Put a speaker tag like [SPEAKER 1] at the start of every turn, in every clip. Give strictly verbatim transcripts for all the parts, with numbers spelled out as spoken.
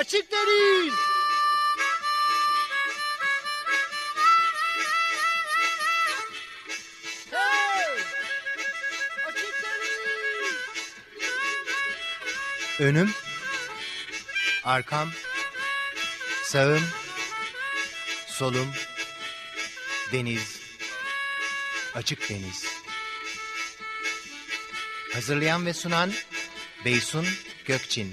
[SPEAKER 1] Açık deniz. Hey! Açık deniz.
[SPEAKER 2] Önüm, arkam, sağım, solum, deniz, açık deniz. Hazırlayan ve sunan Beysun Gökçin.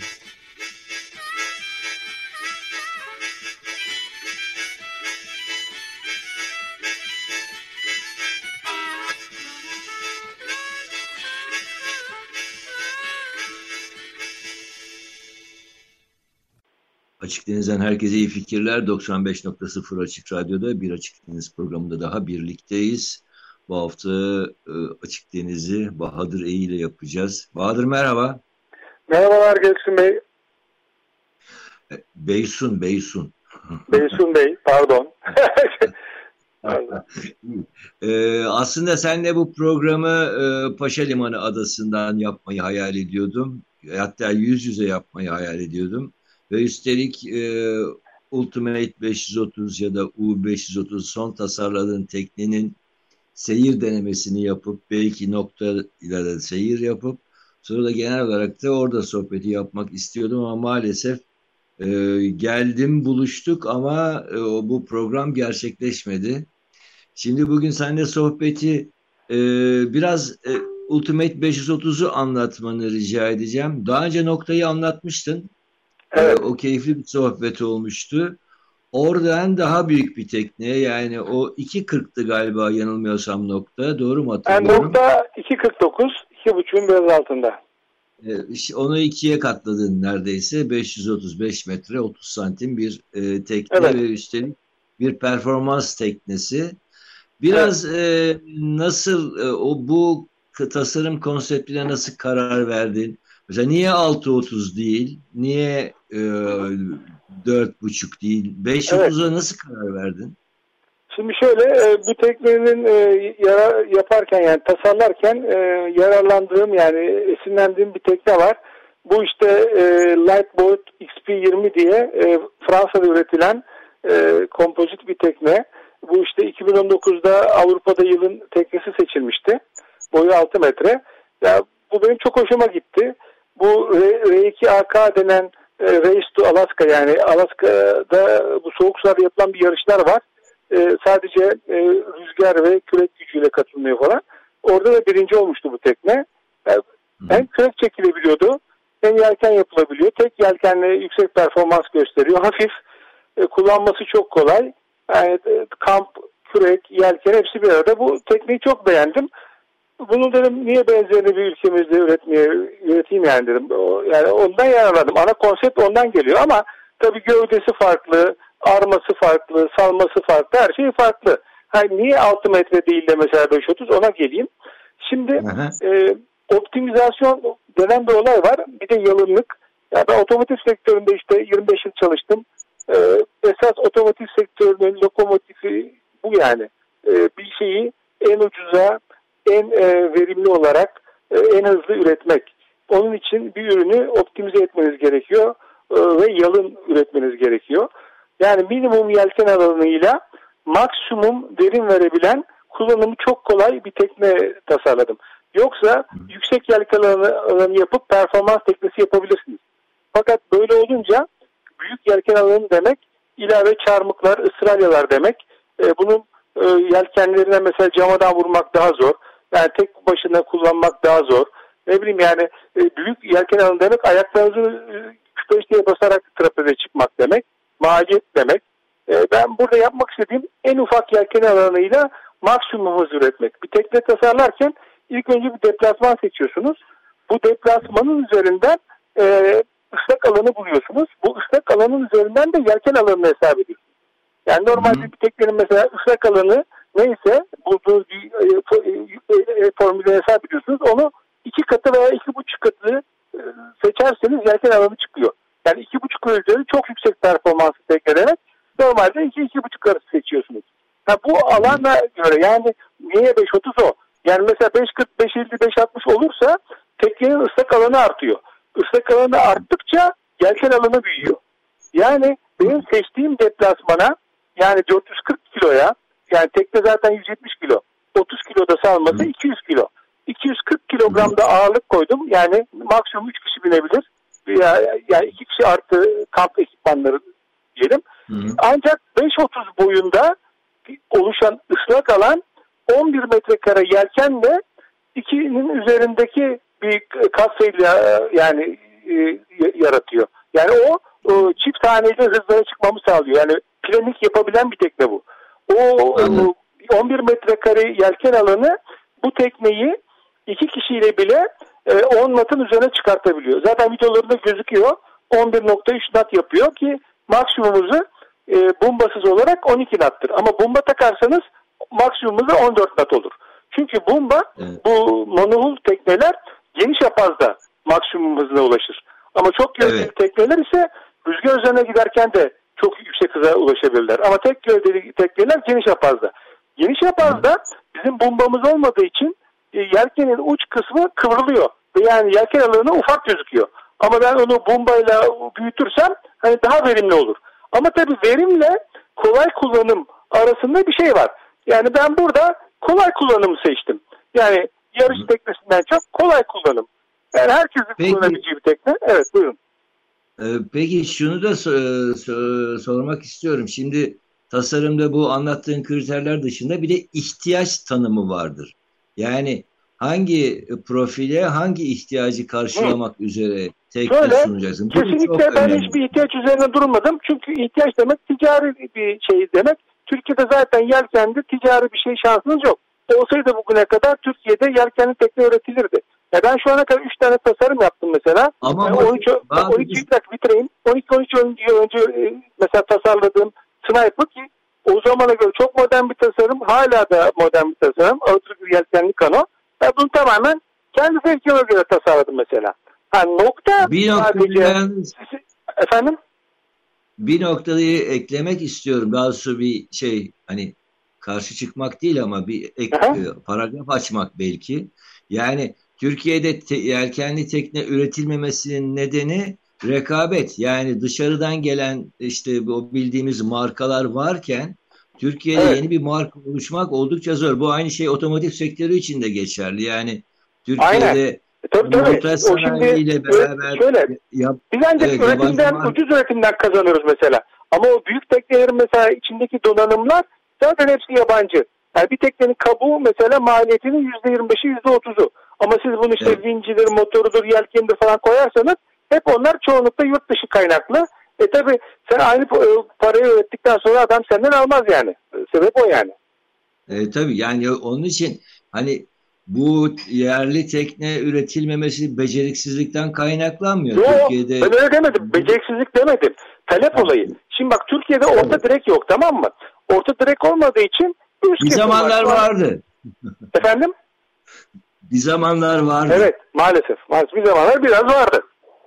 [SPEAKER 3] Açık Deniz'den herkese iyi fikirler. doksan beş nokta sıfır Açık Radyo'da bir Açık Deniz programında daha birlikteyiz. Bu hafta e, Açık Deniz'i Bahadır Eği ile yapacağız. Bahadır merhaba.
[SPEAKER 4] Merhabalar Göksun Bey.
[SPEAKER 3] E, Beysun, Beysun.
[SPEAKER 4] Beysun Bey, pardon.
[SPEAKER 3] e, aslında seninle bu programı e, Paşa Limanı Adası'ndan yapmayı hayal ediyordum. Hatta yüz yüze yapmayı hayal ediyordum. Ve üstelik e, Ultimate beş yüz otuz ya da U beş yüz otuz son tasarladığın teknenin seyir denemesini yapıp belki nokta ile de seyir yapıp sonra da genel olarak da orada sohbeti yapmak istiyordum ama maalesef e, geldim buluştuk ama e, bu program gerçekleşmedi. Şimdi bugün seninle sohbeti e, biraz e, Ultimate beş yüz otuzu anlatmanı rica edeceğim. Daha önce noktayı anlatmıştın.
[SPEAKER 4] Evet.
[SPEAKER 3] O keyifli bir sohbet olmuştu. Oradan daha büyük bir tekne, yani o iki kırktı galiba yanılmıyorsam nokta. Doğru mu hatırlıyorum?
[SPEAKER 4] Yani nokta iki kırk dokuz, iki buçuğun biraz altında.
[SPEAKER 3] Ee, onu ikiye katladın neredeyse. beş yüz otuz beş metre otuz santim bir e, tekne
[SPEAKER 4] Evet.
[SPEAKER 3] ve üstelik bir performans teknesi. Biraz evet. e, nasıl e, o bu tasarım konseptine nasıl karar verdin? Mesela niye altı otuz değil? Niye e, dört buçuk değil? beş otuza evet. Nasıl karar verdin?
[SPEAKER 4] Şimdi şöyle, bu teknenin yara, yaparken yani tasarlarken yararlandığım yani esinlendiğim bir tekne var. Bu işte Lightboat X P yirmi diye Fransa'da üretilen kompozit bir tekne. Bu işte iki bin on dokuzda Avrupa'da yılın teknesi seçilmişti. Boyu altı metre. Ya bu benim çok hoşuma gitti. Bu R iki A K denen e, Race to Alaska, yani Alaska'da bu soğuk sularda yapılan bir yarışlar var. E, sadece e, rüzgar ve kürek gücüyle katılmıyor falan. Orada da birinci olmuştu bu tekne. Yani hem kürek çekilebiliyordu hem yelken yapılabiliyor. Tek yelkenle yüksek performans gösteriyor. Hafif, e, kullanması çok kolay. Yani e, kamp, kürek, yelken hepsi bir arada. Bu tekneyi çok beğendim. Bunu dedim niye benzerini bir ülkemizde üretmeye üreteyim yani dedim. O, yani ondan yararladım. Ana konsept ondan geliyor ama tabii gövdesi farklı, arması farklı, salması farklı, her şey farklı. Hani niye altı metre değil de mesela beş otuz, ona geleyim. Şimdi e, optimizasyon denen bir olay var. Bir de yalınlık. Yani ben otomotiv sektöründe işte yirmi beş yıl çalıştım. E, esas otomotiv sektörünün lokomotifi bu yani. E, bir şeyi en ucuza, en e, verimli olarak e, en hızlı üretmek. Onun için bir ürünü optimize etmeniz gerekiyor e, ve yalın üretmeniz gerekiyor. Yani minimum yelken alanıyla maksimum verim verebilen, kullanımı çok kolay bir tekne tasarladım. Yoksa yüksek yelken alanı, alanı yapıp performans teknesi yapabilirsiniz. Fakat böyle olunca büyük yelken alanı demek ilave çarmıklar, ısraryalar demek. E, bunun e, yelkenlerine mesela camadan vurmak daha zor. Yani tek başına kullanmak daha zor. Ne bileyim yani e, büyük yelken alanı demek ayaklarınızı küpeşteye basarak trapeze çıkmak demek. Maliyet demek. E, ben burada yapmak istediğim en ufak yelken alanıyla maksimum hız üretmek. Bir tekne tasarlarken ilk önce bir deplasman seçiyorsunuz. Bu deplasmanın üzerinden e, ıslak alanı buluyorsunuz. Bu ıslak alanın üzerinden de yelken alanını hesap ediyorsunuz. Yani normalde bir teknenin mesela ıslak alanı neyse bulduğunuz bir e, e, formülü hesap ediyorsunuz. Onu iki katı veya iki buçuk katı e, seçerseniz yelken alanı çıkıyor. Yani iki buçuk üzeri çok yüksek performansı teknelerek normalde iki iki buçuk arası seçiyorsunuz. Ha, bu alana göre yani niye beş otuz o? Yani mesela beş kırk, beş elli, beş altmış olursa teknenin ıslak alanı artıyor. Islak alanı arttıkça yelken alanı büyüyor. Yani benim seçtiğim deplasmana, yani dört yüz kırk kiloya, yani tekne zaten yüz yetmiş kilo, otuz kiloda salması iki yüz kilo. iki yüz kırk kilogramda ağırlık koydum. Yani maksimum üç kişi binebilir. Ya, yani iki kişi artı kamp ekipmanları diyelim. Hı hı. Ancak beş otuz boyunda oluşan ıslak alan on bir metrekare yelkenle ikinin üzerindeki bir kasayla yani e, yaratıyor. Yani o, o çift haneli hızlara çıkmamı sağlıyor. Yani planik yapabilen bir tekne bu. O, o on bir metrekare yelken alanı bu tekneyi iki kişiyle bile e, on knot'un üzerine çıkartabiliyor. Zaten videolarında gözüküyor. on bir nokta üç knot yapıyor ki maksimumuzu e, bombasız olarak on iki knot'tır. Ama bomba takarsanız maksimumuzu on dört knot olur. Çünkü bomba, evet, bu monohull tekneler geniş yapazda maksimum hızına ulaşır. Ama çok gövdeli, evet, tekneler ise rüzgar üzerine giderken de çok yüksek hıza ulaşabilirler. Ama tek gövdeli tekneler geniş yapazda. Geniş yapazda bizim bombamız olmadığı için e, yelkenin uç kısmı kıvrılıyor. Ve yani yelken alanı ufak gözüküyor. Ama ben onu bombayla büyütürsem hani daha verimli olur. Ama tabii verimle kolay kullanım arasında bir şey var. Yani ben burada kolay kullanımı seçtim. Yani yarış teknesinden çok kolay kullanım. Yani herkesin Peki. kullanabileceği bir tekne. Evet, buyurun.
[SPEAKER 3] Peki şunu da sormak istiyorum. Şimdi tasarımda bu anlattığın kriterler dışında bir de ihtiyaç tanımı vardır. Yani hangi profile hangi ihtiyacı karşılamak Hı. üzere tekne
[SPEAKER 4] Şöyle,
[SPEAKER 3] sunacaksın? Bu
[SPEAKER 4] kesinlikle ben önemli. hiçbir ihtiyaç üzerine durmadım. Çünkü ihtiyaç demek ticari bir şey demek. Türkiye'de zaten yelkenli ticari bir şey şansınız yok. Olsaydı bugüne kadar Türkiye'de yelkenli tekne üretilirdi. Ya ben şu ana kadar üç tane tasarım yaptım mesela.
[SPEAKER 3] Ama
[SPEAKER 4] yani on üç, on iki biz... dakika bitireyim. on iki on üç önce, önce mesela tasarladığım Sniper ki o zamana göre çok modern bir tasarım. Hala da modern bir tasarım. Outrigger yelkenli kano. Ben bunu tamamen kendi zevkime göre tasarladım mesela. Ha, nokta
[SPEAKER 3] bir sadece... Ben...
[SPEAKER 4] Efendim?
[SPEAKER 3] Bir noktayı eklemek istiyorum. Daha sonra bir şey hani karşı çıkmak değil ama bir ek, paragraf açmak belki. Yani Türkiye'de te, yelkenli tekne üretilmemesinin nedeni rekabet. Yani dışarıdan gelen işte o bildiğimiz markalar varken Türkiye'de evet. yeni bir marka oluşmak oldukça zor. Bu aynı şey otomotiv sektörü için de geçerli. Yani Türkiye'de montaj sanayiyle beraber
[SPEAKER 4] şöyle, yap, biz ancak evet, üretimden, var. ucuz üretimden kazanıyoruz mesela. Ama o büyük teknelerin mesela içindeki donanımlar zaten hepsi yabancı. Yani bir teknenin kabuğu mesela maliyetinin yüzde yirmi beşi yüzde otuzu. Ama siz bunu işte evet. vincidir, motorudur, yelkenidir falan koyarsanız hep onlar çoğunlukla yurt dışı kaynaklı. E tabi sen aynı parayı ödettikten sonra adam senden almaz yani. Sebep o yani.
[SPEAKER 3] E, tabii yani onun için hani bu yerli tekne üretilmemesi beceriksizlikten kaynaklanmıyor.
[SPEAKER 4] Yok,
[SPEAKER 3] Türkiye'de...
[SPEAKER 4] ben öyle demedim. Beceriksizlik demedim. Talep olayı. Şimdi bak Türkiye'de orta direk yok, tamam mı? Orta direk olmadığı için
[SPEAKER 3] bir zamanlar var. vardı.
[SPEAKER 4] Efendim?
[SPEAKER 3] Bir zamanlar vardı.
[SPEAKER 4] Evet, maalesef. maalesef. Bir zamanlar biraz vardı.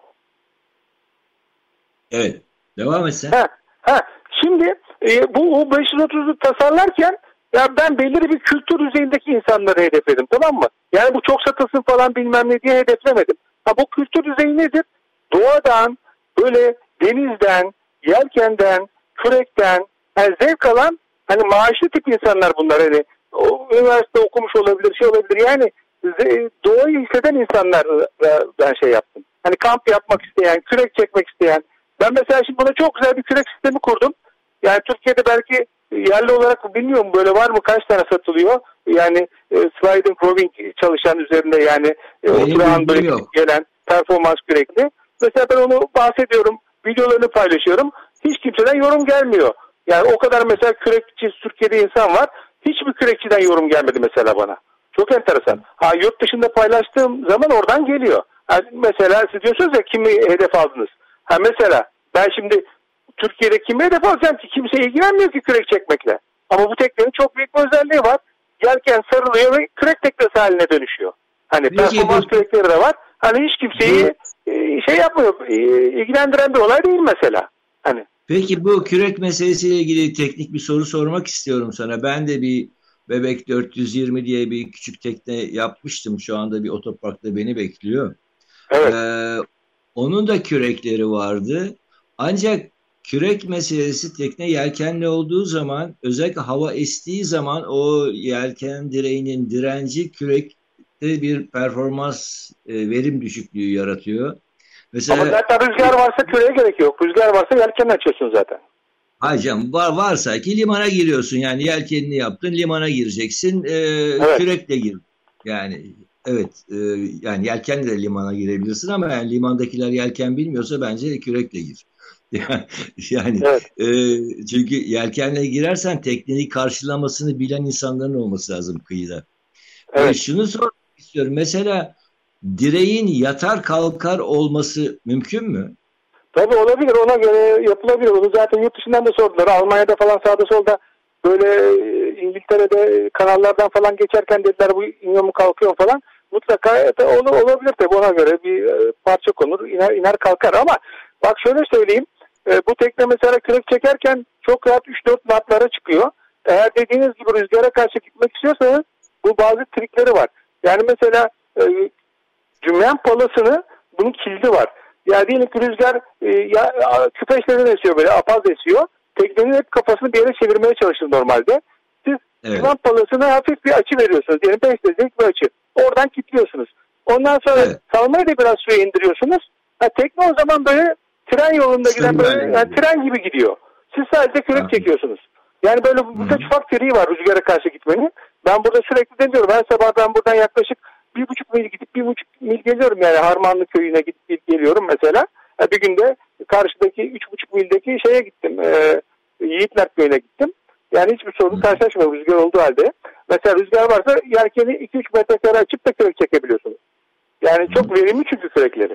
[SPEAKER 3] Evet. Devam et sen.
[SPEAKER 4] Ha, ha. Şimdi e, bu o beş yüz otuzu tasarlarken ya ben belirli bir kültür düzeyindeki insanları hedefledim, tamam mı? Yani bu çok satılsın falan bilmem ne diye hedeflemedim. Ha, bu kültür düzeyi nedir? Doğadan, böyle denizden, yelkenden, kürekten yani zevk alan hani maaşlı tip insanlar bunlar. Hani o üniversite okumuş olabilir, şey olabilir. Yani doğayı hisseden insanlara ben şey yaptım. Hani kamp yapmak isteyen, kürek çekmek isteyen. Ben mesela şimdi buna çok güzel bir kürek sistemi kurdum. Yani Türkiye'de belki yerli olarak bilmiyorum böyle var mı, kaç tane satılıyor. Yani e, sliding rowing çalışan üzerinde yani e, oturan böyle gelen performans kürekli. Mesela ben onu bahsediyorum, videolarını paylaşıyorum. Hiç kimseden yorum gelmiyor. Yani o kadar mesela kürekçi Türkiye'de insan var. Hiçbir kürekçiden yorum gelmedi mesela bana. Çok enteresan. Ha, yurt dışında paylaştığım zaman oradan geliyor. Yani mesela siz diyorsunuz ya kimi hedef aldınız. Ha mesela ben şimdi Türkiye'de kimi hedef alacağım ki? Kimse ilgilenmiyor ki kürek çekmekle. Ama bu teknenin çok büyük bir özelliği var. Yelken sarılıyor ve kürek teknesi haline dönüşüyor. Hani Peki, performans bu... kürekleri de var. Hani hiç kimseyi bu... şey yapmıyor, ilgilendiren bir olay değil mesela. Hani.
[SPEAKER 3] Peki bu kürek meselesiyle ilgili teknik bir soru sormak istiyorum sana. Ben de bir Bebek dört yüz yirmi diye bir küçük tekne yapmıştım. Şu anda bir otoparkta beni bekliyor.
[SPEAKER 4] Evet.
[SPEAKER 3] Ee, onun da kürekleri vardı. Ancak kürek meselesi tekne yelkenli olduğu zaman, özellikle hava estiği zaman o yelken direğinin direnci kürekte bir performans e, verim düşüklüğü yaratıyor. Mesela
[SPEAKER 4] Ama zaten rüzgar varsa küreye gerek yok. Rüzgar varsa yelken açıyorsun zaten.
[SPEAKER 3] hacım var, varsa ki limana giriyorsun, yani yelkenini yaptın, limana gireceksin, e,
[SPEAKER 4] Evet.
[SPEAKER 3] kürekle gir. Yani evet, e, yani yelkenle de limana girebilirsin ama yani limandakiler yelken bilmiyorsa bence kürekle gir. Yani
[SPEAKER 4] Evet.
[SPEAKER 3] e, çünkü yelkenle girersen tekneyi karşılamasını bilen insanların olması lazım kıyıda. E,
[SPEAKER 4] Evet.
[SPEAKER 3] şunu sormak istiyorum. Mesela direğin yatar kalkar olması mümkün mü?
[SPEAKER 4] Tabii olabilir. Ona göre yapılabilir. Onu zaten yurt dışından da sordular. Almanya'da falan sağda solda böyle e, İngiltere'de kanallardan falan geçerken dediler bu iniyor mu kalkıyor mu falan. Mutlaka da ol- olabilir tabii. Ona göre bir e, parça konur. iner, iner kalkar ama bak şöyle söyleyeyim. E, bu tekne mesela kürek çekerken çok rahat üç dört knotlara çıkıyor. Eğer dediğiniz gibi rüzgara karşı gitmek istiyorsanız bu bazı trikleri var. Yani mesela e, cümlen palasını bunun kilidi var. Yani diyelim ki rüzgar e, ya, küpeşlerden esiyor böyle apaz esiyor. Teknenin hep kafasını bir yere çevirmeye çalışır normalde. Siz
[SPEAKER 3] Evet.
[SPEAKER 4] cümlen palasına hafif bir açı veriyorsunuz. Diyelim beş derecelik bir açı. Oradan kilitliyorsunuz. Ondan sonra
[SPEAKER 3] Evet.
[SPEAKER 4] salmayı da biraz suya indiriyorsunuz. Ha, tekne o zaman böyle tren yolunda giden
[SPEAKER 3] Sürüyor
[SPEAKER 4] böyle
[SPEAKER 3] yani.
[SPEAKER 4] yani tren gibi gidiyor. Siz sadece kürek
[SPEAKER 3] Aha.
[SPEAKER 4] çekiyorsunuz. Yani böyle
[SPEAKER 3] Hı.
[SPEAKER 4] birkaç ufak triği var rüzgara karşı gitmenin. Ben burada sürekli deniyorum. Ben sabahdan buradan yaklaşık bir buçuk mil gidip bir buçuk mil geliyorum yani Harmanlı köyüne gidip, gidip geliyorum mesela. E, bir günde karşıdaki üç buçuk mildeki şeye gittim. E, Yiğitler köyüne gittim. Yani hiçbir sorun karşılaşmıyorum rüzgar olduğu halde. Mesela rüzgar varsa yelkeni iki üç metrekare açıp da kürek çekebiliyorsunuz. Yani çok verimli çünkü kürekleri.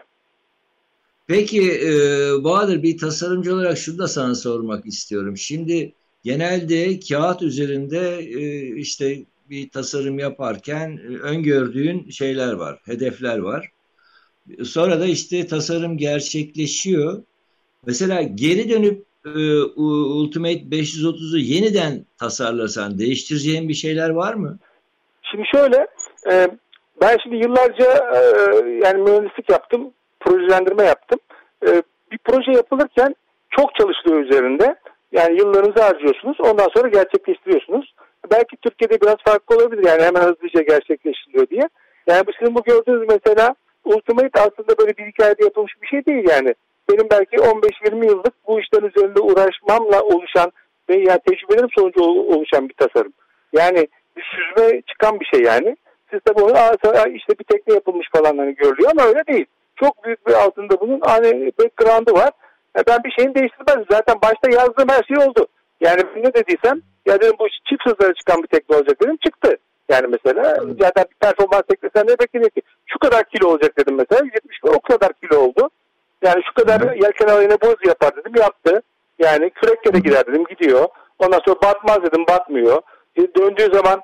[SPEAKER 3] Peki e, Bahadır, bir tasarımcı olarak şunu da sana sormak istiyorum. Şimdi genelde kağıt üzerinde e, işte bir tasarım yaparken e, öngördüğün şeyler var, hedefler var. Sonra da işte tasarım gerçekleşiyor. Mesela geri dönüp e, Ultimate beş yüz otuzu yeniden tasarlasan değiştireceğin bir şeyler var mı?
[SPEAKER 4] Şimdi şöyle, e, ben şimdi yıllarca e, yani mühendislik yaptım, projelendirme yaptım. E, bir proje yapılırken çok çalışılıyor üzerinde. Yani yıllarınızı harcıyorsunuz, ondan sonra gerçekleştiriyorsunuz. Belki Türkiye'de biraz farklı olabilir yani hemen hızlıca gerçekleştiriliyor diye. Yani sizin bu gördüğünüz mesela Ultimate aslında böyle bir hikayede yapılmış bir şey değil yani. Benim belki on beş yirmi yıllık bu işlerin üzerinde uğraşmamla oluşan ve yani tecrübelerim sonucu oluşan bir tasarım. Yani bir süzme çıkan bir şey yani. Siz tabii onu aa, işte bir tekne yapılmış falan hani görülüyor ama öyle değil. Çok büyük bir altında bunun hani background'ı var. Ya ben bir şeyini değiştirmezdim. Zaten başta yazdığım her şey oldu. Yani ne dediysem ya dedim bu çift hızlara çıkan bir tekne olacak dedim. Çıktı. Yani mesela zaten bir performans teknesinden ne bekleniyor ki? Şu kadar kilo olacak dedim mesela. yetmiş o kadar kilo oldu. Yani şu kadar yelken alayına boz yapar dedim. Yaptı. Yani kürekle de gider dedim. Gidiyor. Ondan sonra batmaz dedim. Batmıyor. Döndüğü zaman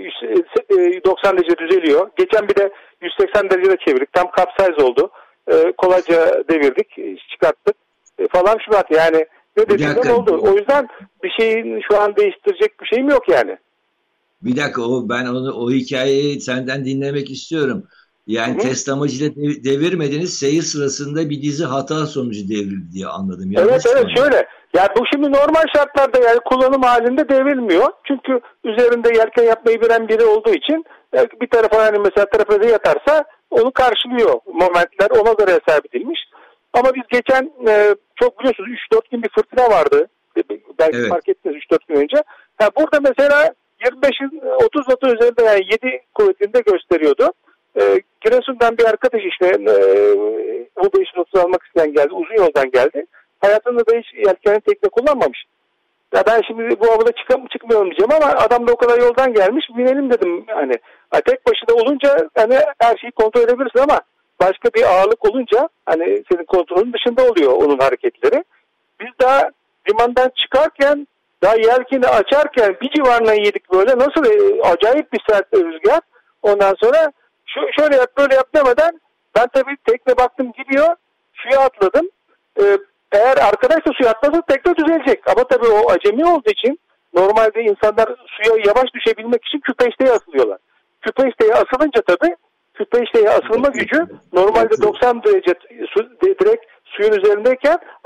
[SPEAKER 4] doksan derece düzeliyor. Geçen bir de yüz seksen derecede çevirdik. Tam kapsayz oldu. Kolayca devirdik. Çıkarttık. Falan şu at yani ne dediğim oldu. O yüzden bir şeyin şu an değiştirecek bir şeyim yok yani.
[SPEAKER 3] Bir dakika, o ben onu o hikayeyi senden dinlemek istiyorum. Yani Hı-hı. test amacıyla devirmediniz, seyir sırasında bir dizi hata sonucu devrildi diye anladım.
[SPEAKER 4] Yanlış evet evet mi? Şöyle. Ya bu şimdi normal şartlarda yani kullanım halinde devrilmiyor. Çünkü üzerinde yelken yapmayı bilen biri olduğu için bir tarafa yani mesela trapeze yatarsa onu karşılıyor momentler ona göre hesap edilmiş. Ama biz geçen e, çok biliyorsunuz üç dört gün bir fırtına vardı. Belki evet. Fark ettiniz üç dört gün önce. Ha, burada mesela yirmi beşin otuz notu üzerinde yani yedi kuvvetinde gösteriyordu. E, Giresun'dan bir arkadaş işte e, bu beş yüz otuz almak isteyen geldi. Uzun yoldan geldi. Hayatında da hiç yelkenli tekne kullanmamış. Ya ben şimdi bu havada çık çıkmıyorum diyeceğim ama adam da o kadar yoldan gelmiş. Binelim dedim hani. Tek başına olunca hani her şeyi kontrol edebilirsin ama başka bir ağırlık olunca hani senin kontrolün dışında oluyor onun hareketleri. Biz daha limandan çıkarken daha yelkeni açarken bir civarına yedik böyle. Nasıl e, acayip bir sert rüzgar. Ondan sonra şu, şöyle yap böyle yap demeden ben tabii tekne baktım gidiyor. Suya atladım. Ee, eğer arkadaş da suya atlasa tekne düzelecek. Ama tabii o acemi olduğu için normalde insanlar suya yavaş düşebilmek için küpeşteye asılıyorlar. Küpeşteye asılınca tabii küpeşteye asılma gücü normalde doksan derece su, direkt suyun üzerindeyken ama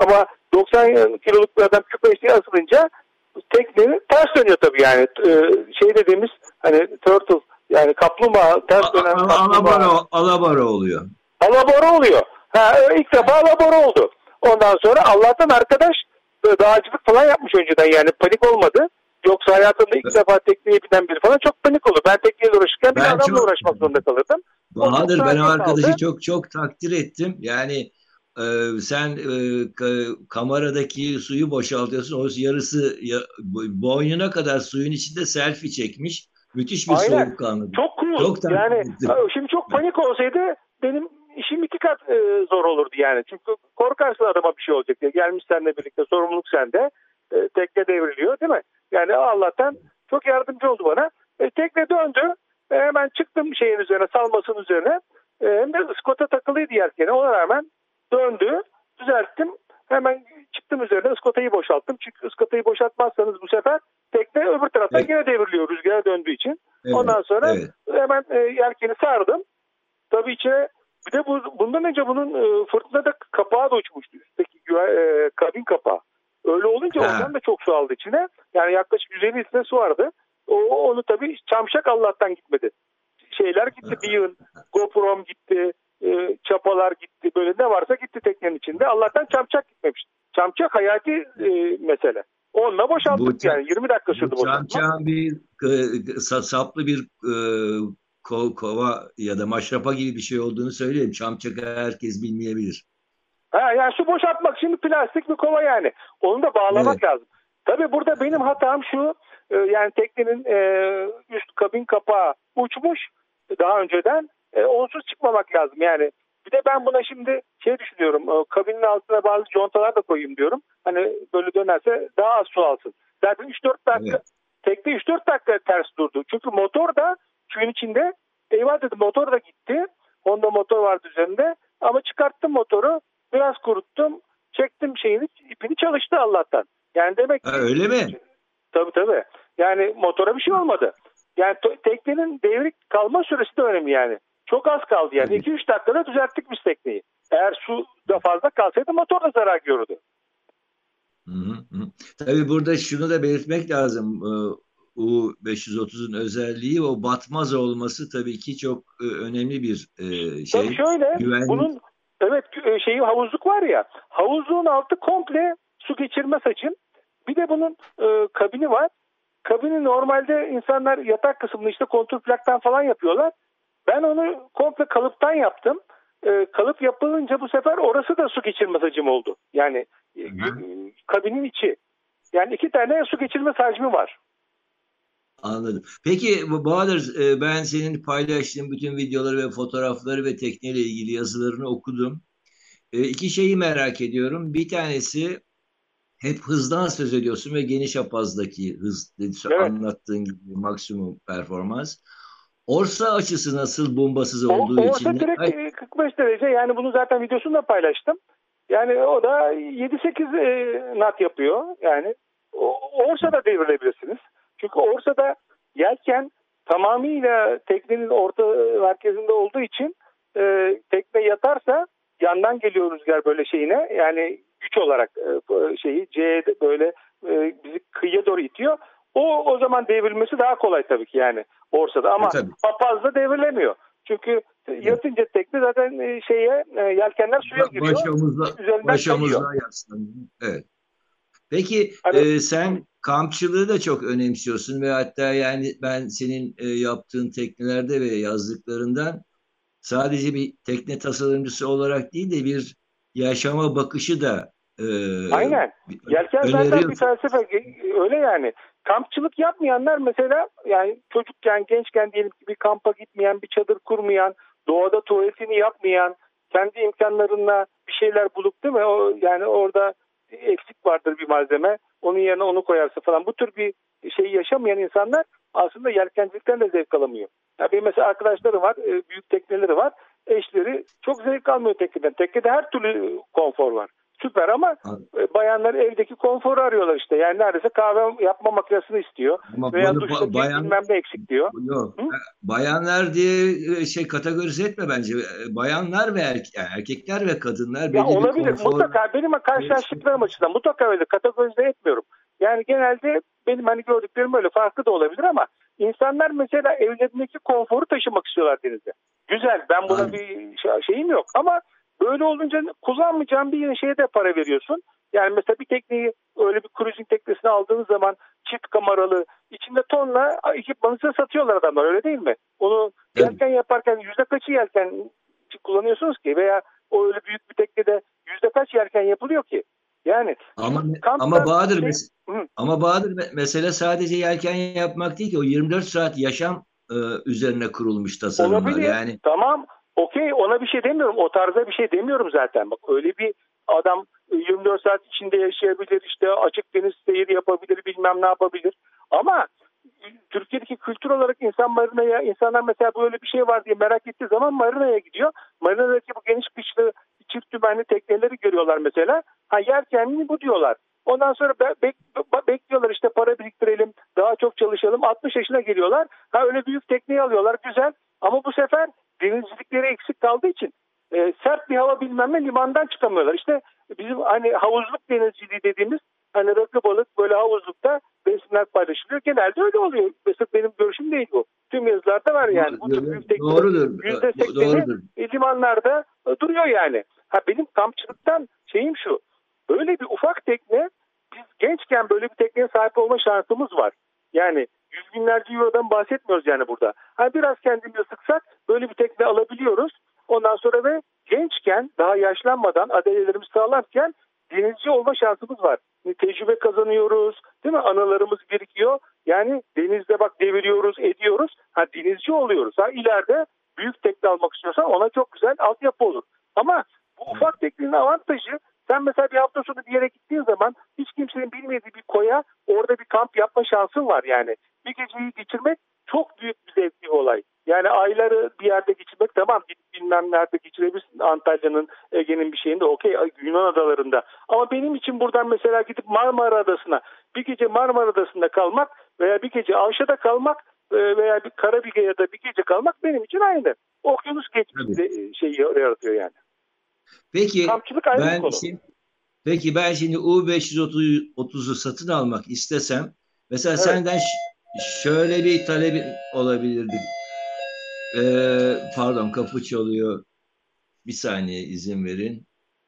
[SPEAKER 4] doksan kiloluk bir adam küpeşliğe asılınca teknenin ters dönüyor tabii yani. Ee, şey dediğimiz hani turtle yani kaplumbağa ters dönen
[SPEAKER 3] Al-
[SPEAKER 4] kaplumbağa.
[SPEAKER 3] Alabora, alabora oluyor.
[SPEAKER 4] Alabora oluyor. Ha, ilk defa alabora oldu. Ondan sonra Allah'tan arkadaş e, dağcılık falan yapmış önceden yani panik olmadı. Yoksa hayatımda ilk defa tekneye binen biri falan çok panik olur. Ben tekneyle uğraşırken bir
[SPEAKER 3] Ben
[SPEAKER 4] adamla
[SPEAKER 3] çok-
[SPEAKER 4] uğraşmak zorunda kalırdım.
[SPEAKER 3] Bahadır,
[SPEAKER 4] O
[SPEAKER 3] ben o
[SPEAKER 4] çok
[SPEAKER 3] arkadaşı
[SPEAKER 4] kaldı.
[SPEAKER 3] çok çok takdir ettim. Yani e, sen e, ka- kameradaki suyu boşaltıyorsun. O yarısı ya, bo- boynuna kadar suyun içinde selfie çekmiş. Müthiş bir
[SPEAKER 4] Aynen.
[SPEAKER 3] soğukkanlı.
[SPEAKER 4] Çok cool.
[SPEAKER 3] Çok takdir
[SPEAKER 4] Yani
[SPEAKER 3] ettim.
[SPEAKER 4] ha, şimdi çok panik olsaydı benim işim iki kat e, zor olurdu yani. Çünkü korkarsın adama bir şey olacak diye. Gelmiş seninle birlikte sorumluluk sende. E, tekne devriliyor değil mi? Yani Allah'tan çok yardımcı oldu bana. E, tekne döndü. E, hemen çıktım şeyin üzerine, salmasın üzerine. E, hem de ıskota takılıydı yelkeni. Ona rağmen döndü. Düzelttim. Hemen çıktım üzerine ıskotayı boşalttım. Çünkü ıskotayı boşaltmazsanız bu sefer tekne öbür taraftan
[SPEAKER 3] Evet.
[SPEAKER 4] yine devriliyor rüzgara döndüğü için.
[SPEAKER 3] Evet,
[SPEAKER 4] Ondan sonra
[SPEAKER 3] evet.
[SPEAKER 4] hemen e, yelkeni sardım. Tabii içine bir de bu, bundan önce bunun e, fırtınada kapağı da uçmuştu. Üstteki güve- e, kabin kapağı. Öyle olunca
[SPEAKER 3] Ha.
[SPEAKER 4] oradan da çok su aldı içine. Yani yaklaşık yüz elli litre su vardı. O, onu tabii çamşak Allah'tan gitmedi. Şeyler gitti, bir yığın GoPro'm gitti, e, çapalar gitti. Böyle ne varsa gitti teknenin içinde. Allah'tan çamçak gitmemiş. Çamçak hayati e, mesele. Onunla boşalttık
[SPEAKER 3] Bu çam-
[SPEAKER 4] yani. yirmi dakika sürdü
[SPEAKER 3] Bu
[SPEAKER 4] boşaltma.
[SPEAKER 3] çamçağın bir e, sa- saplı bir e, ko- kova ya da maşrapa gibi bir şey olduğunu söyleyeyim. Çamçak'ı herkes bilmeyebilir.
[SPEAKER 4] Ha, yani su boşaltmak şimdi plastik bir kova yani. Onu da bağlamak
[SPEAKER 3] Evet.
[SPEAKER 4] lazım. Tabii burada benim hatam şu. e, yani teknenin e, üst kabin kapağı uçmuş daha önceden. E, onsuz çıkmamak lazım yani. Bir de ben buna şimdi şey düşünüyorum. e, kabinin altına bazı contalar da koyayım diyorum. Hani böyle dönerse daha az su alsın. Zaten üç dört dakika
[SPEAKER 3] Evet.
[SPEAKER 4] tekne üç dört dakika ters durdu. Çünkü motor da suyun içinde. Eyvah dedim, motor da gitti. Honda motor vardı üzerinde. Ama çıkarttım motoru. Biraz kuruttum. Çektim şeyini, ipini, çalıştı Allah'tan. Yani demek ki
[SPEAKER 3] Ha, öyle mi?
[SPEAKER 4] tabii tabii. Yani motora bir şey olmadı. Yani to- teknenin devrik kalma süresi de önemli yani. Çok az kaldı yani.
[SPEAKER 3] Tabii.
[SPEAKER 4] iki üç dakikada düzelttik biz tekneyi. Eğer su da fazla kalsaydı motor da zarar görürdü.
[SPEAKER 3] Hı hı hı. Tabii burada şunu da belirtmek lazım. Ee, U beş yüz otuzun özelliği o batmaz olması tabii ki çok e, önemli bir e, şey.
[SPEAKER 4] Tabii şöyle,
[SPEAKER 3] Güvenlik.
[SPEAKER 4] bunun evet e, şeyi havuzluk var ya, havuzluğun altı komple su geçirme saçın. Bir de bunun e, kabini var. Kabini normalde insanlar yatak kısmını işte kontur plaktan falan yapıyorlar. Ben onu komple kalıptan yaptım. E, kalıp yapılınca bu sefer orası da su geçirme sacım oldu. Yani e,
[SPEAKER 3] Hı.
[SPEAKER 4] e, kabinin içi. Yani iki tane su geçirme sacımı var.
[SPEAKER 3] Anladım. Peki bu Bahadır, e, ben senin paylaştığın bütün videoları ve fotoğrafları ve tekneyle ilgili yazılarını okudum. E, iki şeyi merak ediyorum. Bir tanesi, hep hızdan söz ediyorsun ve geniş apazdaki hız,
[SPEAKER 4] Evet.
[SPEAKER 3] anlattığın gibi maksimum performans. Orsa açısı nasıl, bombasız
[SPEAKER 4] O,
[SPEAKER 3] olduğu
[SPEAKER 4] orta
[SPEAKER 3] için?
[SPEAKER 4] direkt
[SPEAKER 3] Ay,
[SPEAKER 4] e, kırk beş derece, yani bunu zaten videosunu da paylaştım. Yani o da yedi sekiz e, knot yapıyor. Yani o, Orsa'da devrilebilirsiniz. Çünkü Orsa'da yelken tamamıyla teknenin orta merkezinde olduğu için e, tekne yatarsa yandan geliyor rüzgar böyle şeyine. Yani güç olarak e, şeyi C'ye böyle e, bizi kıyıya doğru itiyor. O o zaman devrilmesi daha kolay tabii ki yani Orsa'da, ama
[SPEAKER 3] E, tabii.
[SPEAKER 4] papazda devrilemiyor. Çünkü yatınca tekne zaten e, şeye e, yelkenler suya
[SPEAKER 3] ba-
[SPEAKER 4] giriyor.
[SPEAKER 3] baş omuzla,
[SPEAKER 4] Üzerinden
[SPEAKER 3] baş
[SPEAKER 4] kayıyor.
[SPEAKER 3] omuzla yaslanıyor. Evet. Peki
[SPEAKER 4] Hani-
[SPEAKER 3] e, sen kampçılığı da çok önemsiyorsun ve hatta yani ben senin e, yaptığın teknelerde ve yazdıklarından sadece bir tekne tasarımcısı olarak değil de bir yaşama bakışı da e,
[SPEAKER 4] Aynen. Yelken zaten bir
[SPEAKER 3] öneriyorsun.
[SPEAKER 4] felsefe. Öyle yani. Kampçılık yapmayanlar mesela, yani çocukken, gençken diyelim ki bir kampa gitmeyen, bir çadır kurmayan, doğada tuvaletini yapmayan, kendi imkanlarına bir şeyler bulup, değil mi? O, yani orada eksik vardır bir malzeme. Onun yerine onu koyarsa falan. Bu tür bir şeyi yaşamayan insanlar aslında yelkencilikten de zevk alamıyor. Ya benim mesela arkadaşları var, büyük tekneleri var. Eşleri çok zevk almıyor tekneden. Teknede her türlü konfor var. Süper ama e, bayanlar evdeki konforu arıyorlar işte. Yani neredeyse kahve yapma makinesini istiyor.
[SPEAKER 3] Ama
[SPEAKER 4] Veya
[SPEAKER 3] bunu
[SPEAKER 4] duştaki
[SPEAKER 3] ba- bayan
[SPEAKER 4] bilmem ne eksik diyor.
[SPEAKER 3] yok.
[SPEAKER 4] Hı?
[SPEAKER 3] Bayanlar diye e, şey kategorize etme bence. E, Bayanlar ve erke- yani erkekler ve kadınlar
[SPEAKER 4] Ya
[SPEAKER 3] belli bir
[SPEAKER 4] olabilir.
[SPEAKER 3] konfor.
[SPEAKER 4] Mutlaka benim karşılaştıklarım açısından mutlaka öyle kategorize etmiyorum. Yani genelde benim hani gördüklerim öyle, farklı da olabilir ama insanlar mesela evlerindeki konforu taşımak istiyorlar denize. Güzel, ben buna
[SPEAKER 3] Aynen.
[SPEAKER 4] bir şey- şeyim yok ama böyle olunca kullanmayacağın bir şeye de para veriyorsun. Yani mesela bir tekneyi, öyle bir cruising teknesini aldığınız zaman çift kameralı, içinde tonla ekipmanı size satıyorlar adamlar, öyle değil mi? Onu
[SPEAKER 3] Evet.
[SPEAKER 4] yelken yaparken yüzde kaçı yelken kullanıyorsunuz ki, veya o öyle büyük bir teknede yüzde kaç yelken yapılıyor ki? Yani
[SPEAKER 3] Ama
[SPEAKER 4] kampta
[SPEAKER 3] ama Bahadır
[SPEAKER 4] şey,
[SPEAKER 3] mes-
[SPEAKER 4] hı,
[SPEAKER 3] ama Bahadır me- mesele sadece yelken yapmak değil ki, o yirmi dört saat yaşam e, üzerine kurulmuş tasarımlar.
[SPEAKER 4] olabilir.
[SPEAKER 3] Yani
[SPEAKER 4] Tamam. Okey, ona bir şey demiyorum. O tarzda bir şey demiyorum zaten. Bak, öyle bir adam yirmi dört saat içinde yaşayabilir, işte açık deniz seyri yapabilir, bilmem ne yapabilir. Ama Türkiye'deki kültür olarak insan marinaya, insanlar mesela böyle bir şey var diye merak ettiği zaman marinaya gidiyor. Marinadaki bu geniş kışlı çift dümenli tekneleri görüyorlar mesela. Ha, yelkenli bu diyorlar. Ondan sonra be- bek- bekliyorlar, işte para biriktirelim, daha çok çalışalım. altmış yaşına geliyorlar. Ha, öyle büyük tekneyi alıyorlar, güzel. Ama bu sefer denizcilikleri eksik kaldığı için e, sert bir hava bilmem ne, limandan çıkamıyorlar. İşte bizim hani havuzluk denizciliği dediğimiz, hani rakı balık böyle havuzlukta besinler paylaşılıyor. Genelde öyle oluyor. Mesela benim görüşüm değil bu. Tüm yazılarda var yani. Bu tür büyük tekneler
[SPEAKER 3] doğrudur.
[SPEAKER 4] yüzde sekseni
[SPEAKER 3] Doğrudur.
[SPEAKER 4] limanlarda e, duruyor yani. Ha, benim kampçılıktan şeyim şu. Böyle bir ufak tekne, biz gençken böyle bir tekneye sahip olma şansımız var. Yani yüz binlerce eurodan bahsetmiyoruz yani burada. Ha, biraz kendimizi sıksak böyle bir tekne alabiliyoruz. Ondan sonra ve gençken, daha yaşlanmadan, adaylarımız sağlarken denizci olma şansımız var. Tecrübe kazanıyoruz, değil mi? Anılarımız birikiyor. Yani denizde bak deviriyoruz, ediyoruz. Ha, denizci oluyoruz. Ha, ileride büyük tekne almak istiyorsan ona çok güzel altyapı olur. Ama bu ufak teknenin avantajı, sen mesela bir hafta sonu bir yere gittiğin zaman hiç kimsenin bilmediği bir koya orada bir kamp yapma şansın var yani. Bir geceyi geçirmek çok büyük bir zevkli bir olay. Yani ayları bir yerde geçirmek, tamam, gidip bilmem nerede geçirebilirsin, Antalya'nın, Ege'nin bir şeyinde, okey, Yunan adalarında. Ama benim için buradan mesela gidip Marmara Adası'na bir gece Marmara Adası'nda kalmak veya bir gece Avşa'da kalmak e, veya bir Karabiga'da bir gece kalmak benim için aynı. Okyanus geçmişi şeyi yaratıyor yani.
[SPEAKER 3] Peki
[SPEAKER 4] Kampçılık ayrı bir
[SPEAKER 3] ben
[SPEAKER 4] konu.
[SPEAKER 3] şimdi, peki ben şimdi U beş yüz otuzu satın almak istesem, mesela
[SPEAKER 4] Evet.
[SPEAKER 3] senden ş- şöyle bir talebin olabilirdi. Ee, pardon, kapı çalıyor. Bir saniye izin verin.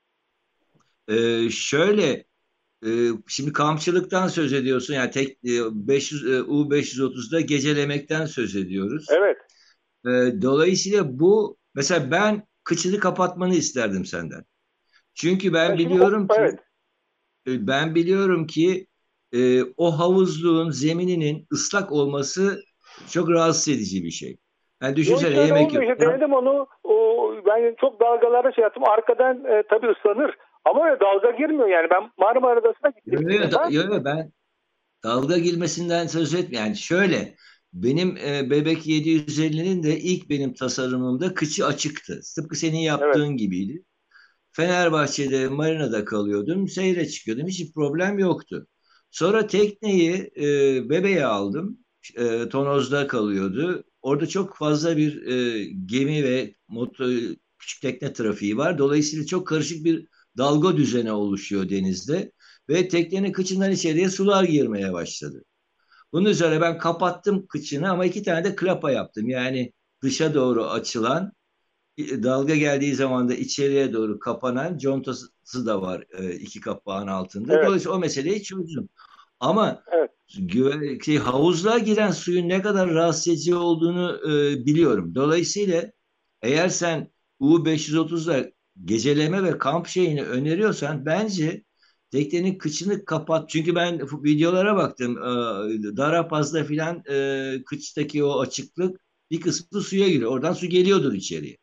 [SPEAKER 3] Ee, şöyle e, şimdi kampçılıktan söz ediyorsun. Yani tek e, beş yüz, e, U beş yüz otuzda gecelemekten söz ediyoruz.
[SPEAKER 4] Evet.
[SPEAKER 3] Ee, dolayısıyla bu, mesela ben kıçını kapatmanı isterdim senden. Çünkü ben
[SPEAKER 4] Ya şimdi o,
[SPEAKER 3] biliyorum ki
[SPEAKER 4] evet.
[SPEAKER 3] e, ben biliyorum ki e, o havuzluğun zemininin ıslak olması çok rahatsız edici bir şey. Yani
[SPEAKER 4] Yo, hiç
[SPEAKER 3] düşünsene,
[SPEAKER 4] öyle
[SPEAKER 3] yemek
[SPEAKER 4] olmuyor.
[SPEAKER 3] yok.
[SPEAKER 4] İşte denedim onu. O, ben çok dalgalara şey yaptım. Arkadan e, tabii ıslanır. Ama öyle dalga girmiyor yani. Ben Marmara Adası'na
[SPEAKER 3] Yo,
[SPEAKER 4] gittim bir
[SPEAKER 3] yo, da-
[SPEAKER 4] defa.
[SPEAKER 3] yo, yo, ben dalga girmesinden söz etmiyorum. Yani şöyle, benim e, Bebek yedi yüz ellinin de ilk benim tasarımımda kıçı açıktı. Tıpkı senin
[SPEAKER 4] Evet.
[SPEAKER 3] yaptığın gibiydi. Fenerbahçe'de marinada kalıyordum. Seyre çıkıyordum. Hiç problem yoktu. Sonra tekneyi e, bebeğe aldım. E, Tonoz'da kalıyordu. Orada çok fazla bir e, gemi ve motor, küçük tekne trafiği var. Dolayısıyla çok karışık bir dalga düzeni oluşuyor denizde. Ve teknenin kıçından içeriye sular girmeye başladı. Bunun üzerine ben kapattım kıçını ama iki tane de klapa yaptım. Yani dışa doğru açılan, dalga geldiği zaman da içeriye doğru kapanan contası da var e, iki kapağın altında.
[SPEAKER 4] Evet.
[SPEAKER 3] Dolayısıyla o meseleyi çözdüm. Ama
[SPEAKER 4] Evet.
[SPEAKER 3] güve- şey, havuzluğa giren suyun ne kadar rahatsız edici olduğunu e, biliyorum. Dolayısıyla eğer sen U beş yüz otuzda geceleme ve kamp şeyini öneriyorsan, bence teknenin kıçını kapat. Çünkü ben videolara baktım. E, Darapaz'da filan e, kıçtaki o açıklık bir kısmı suya giriyor. Oradan su geliyordur içeriye.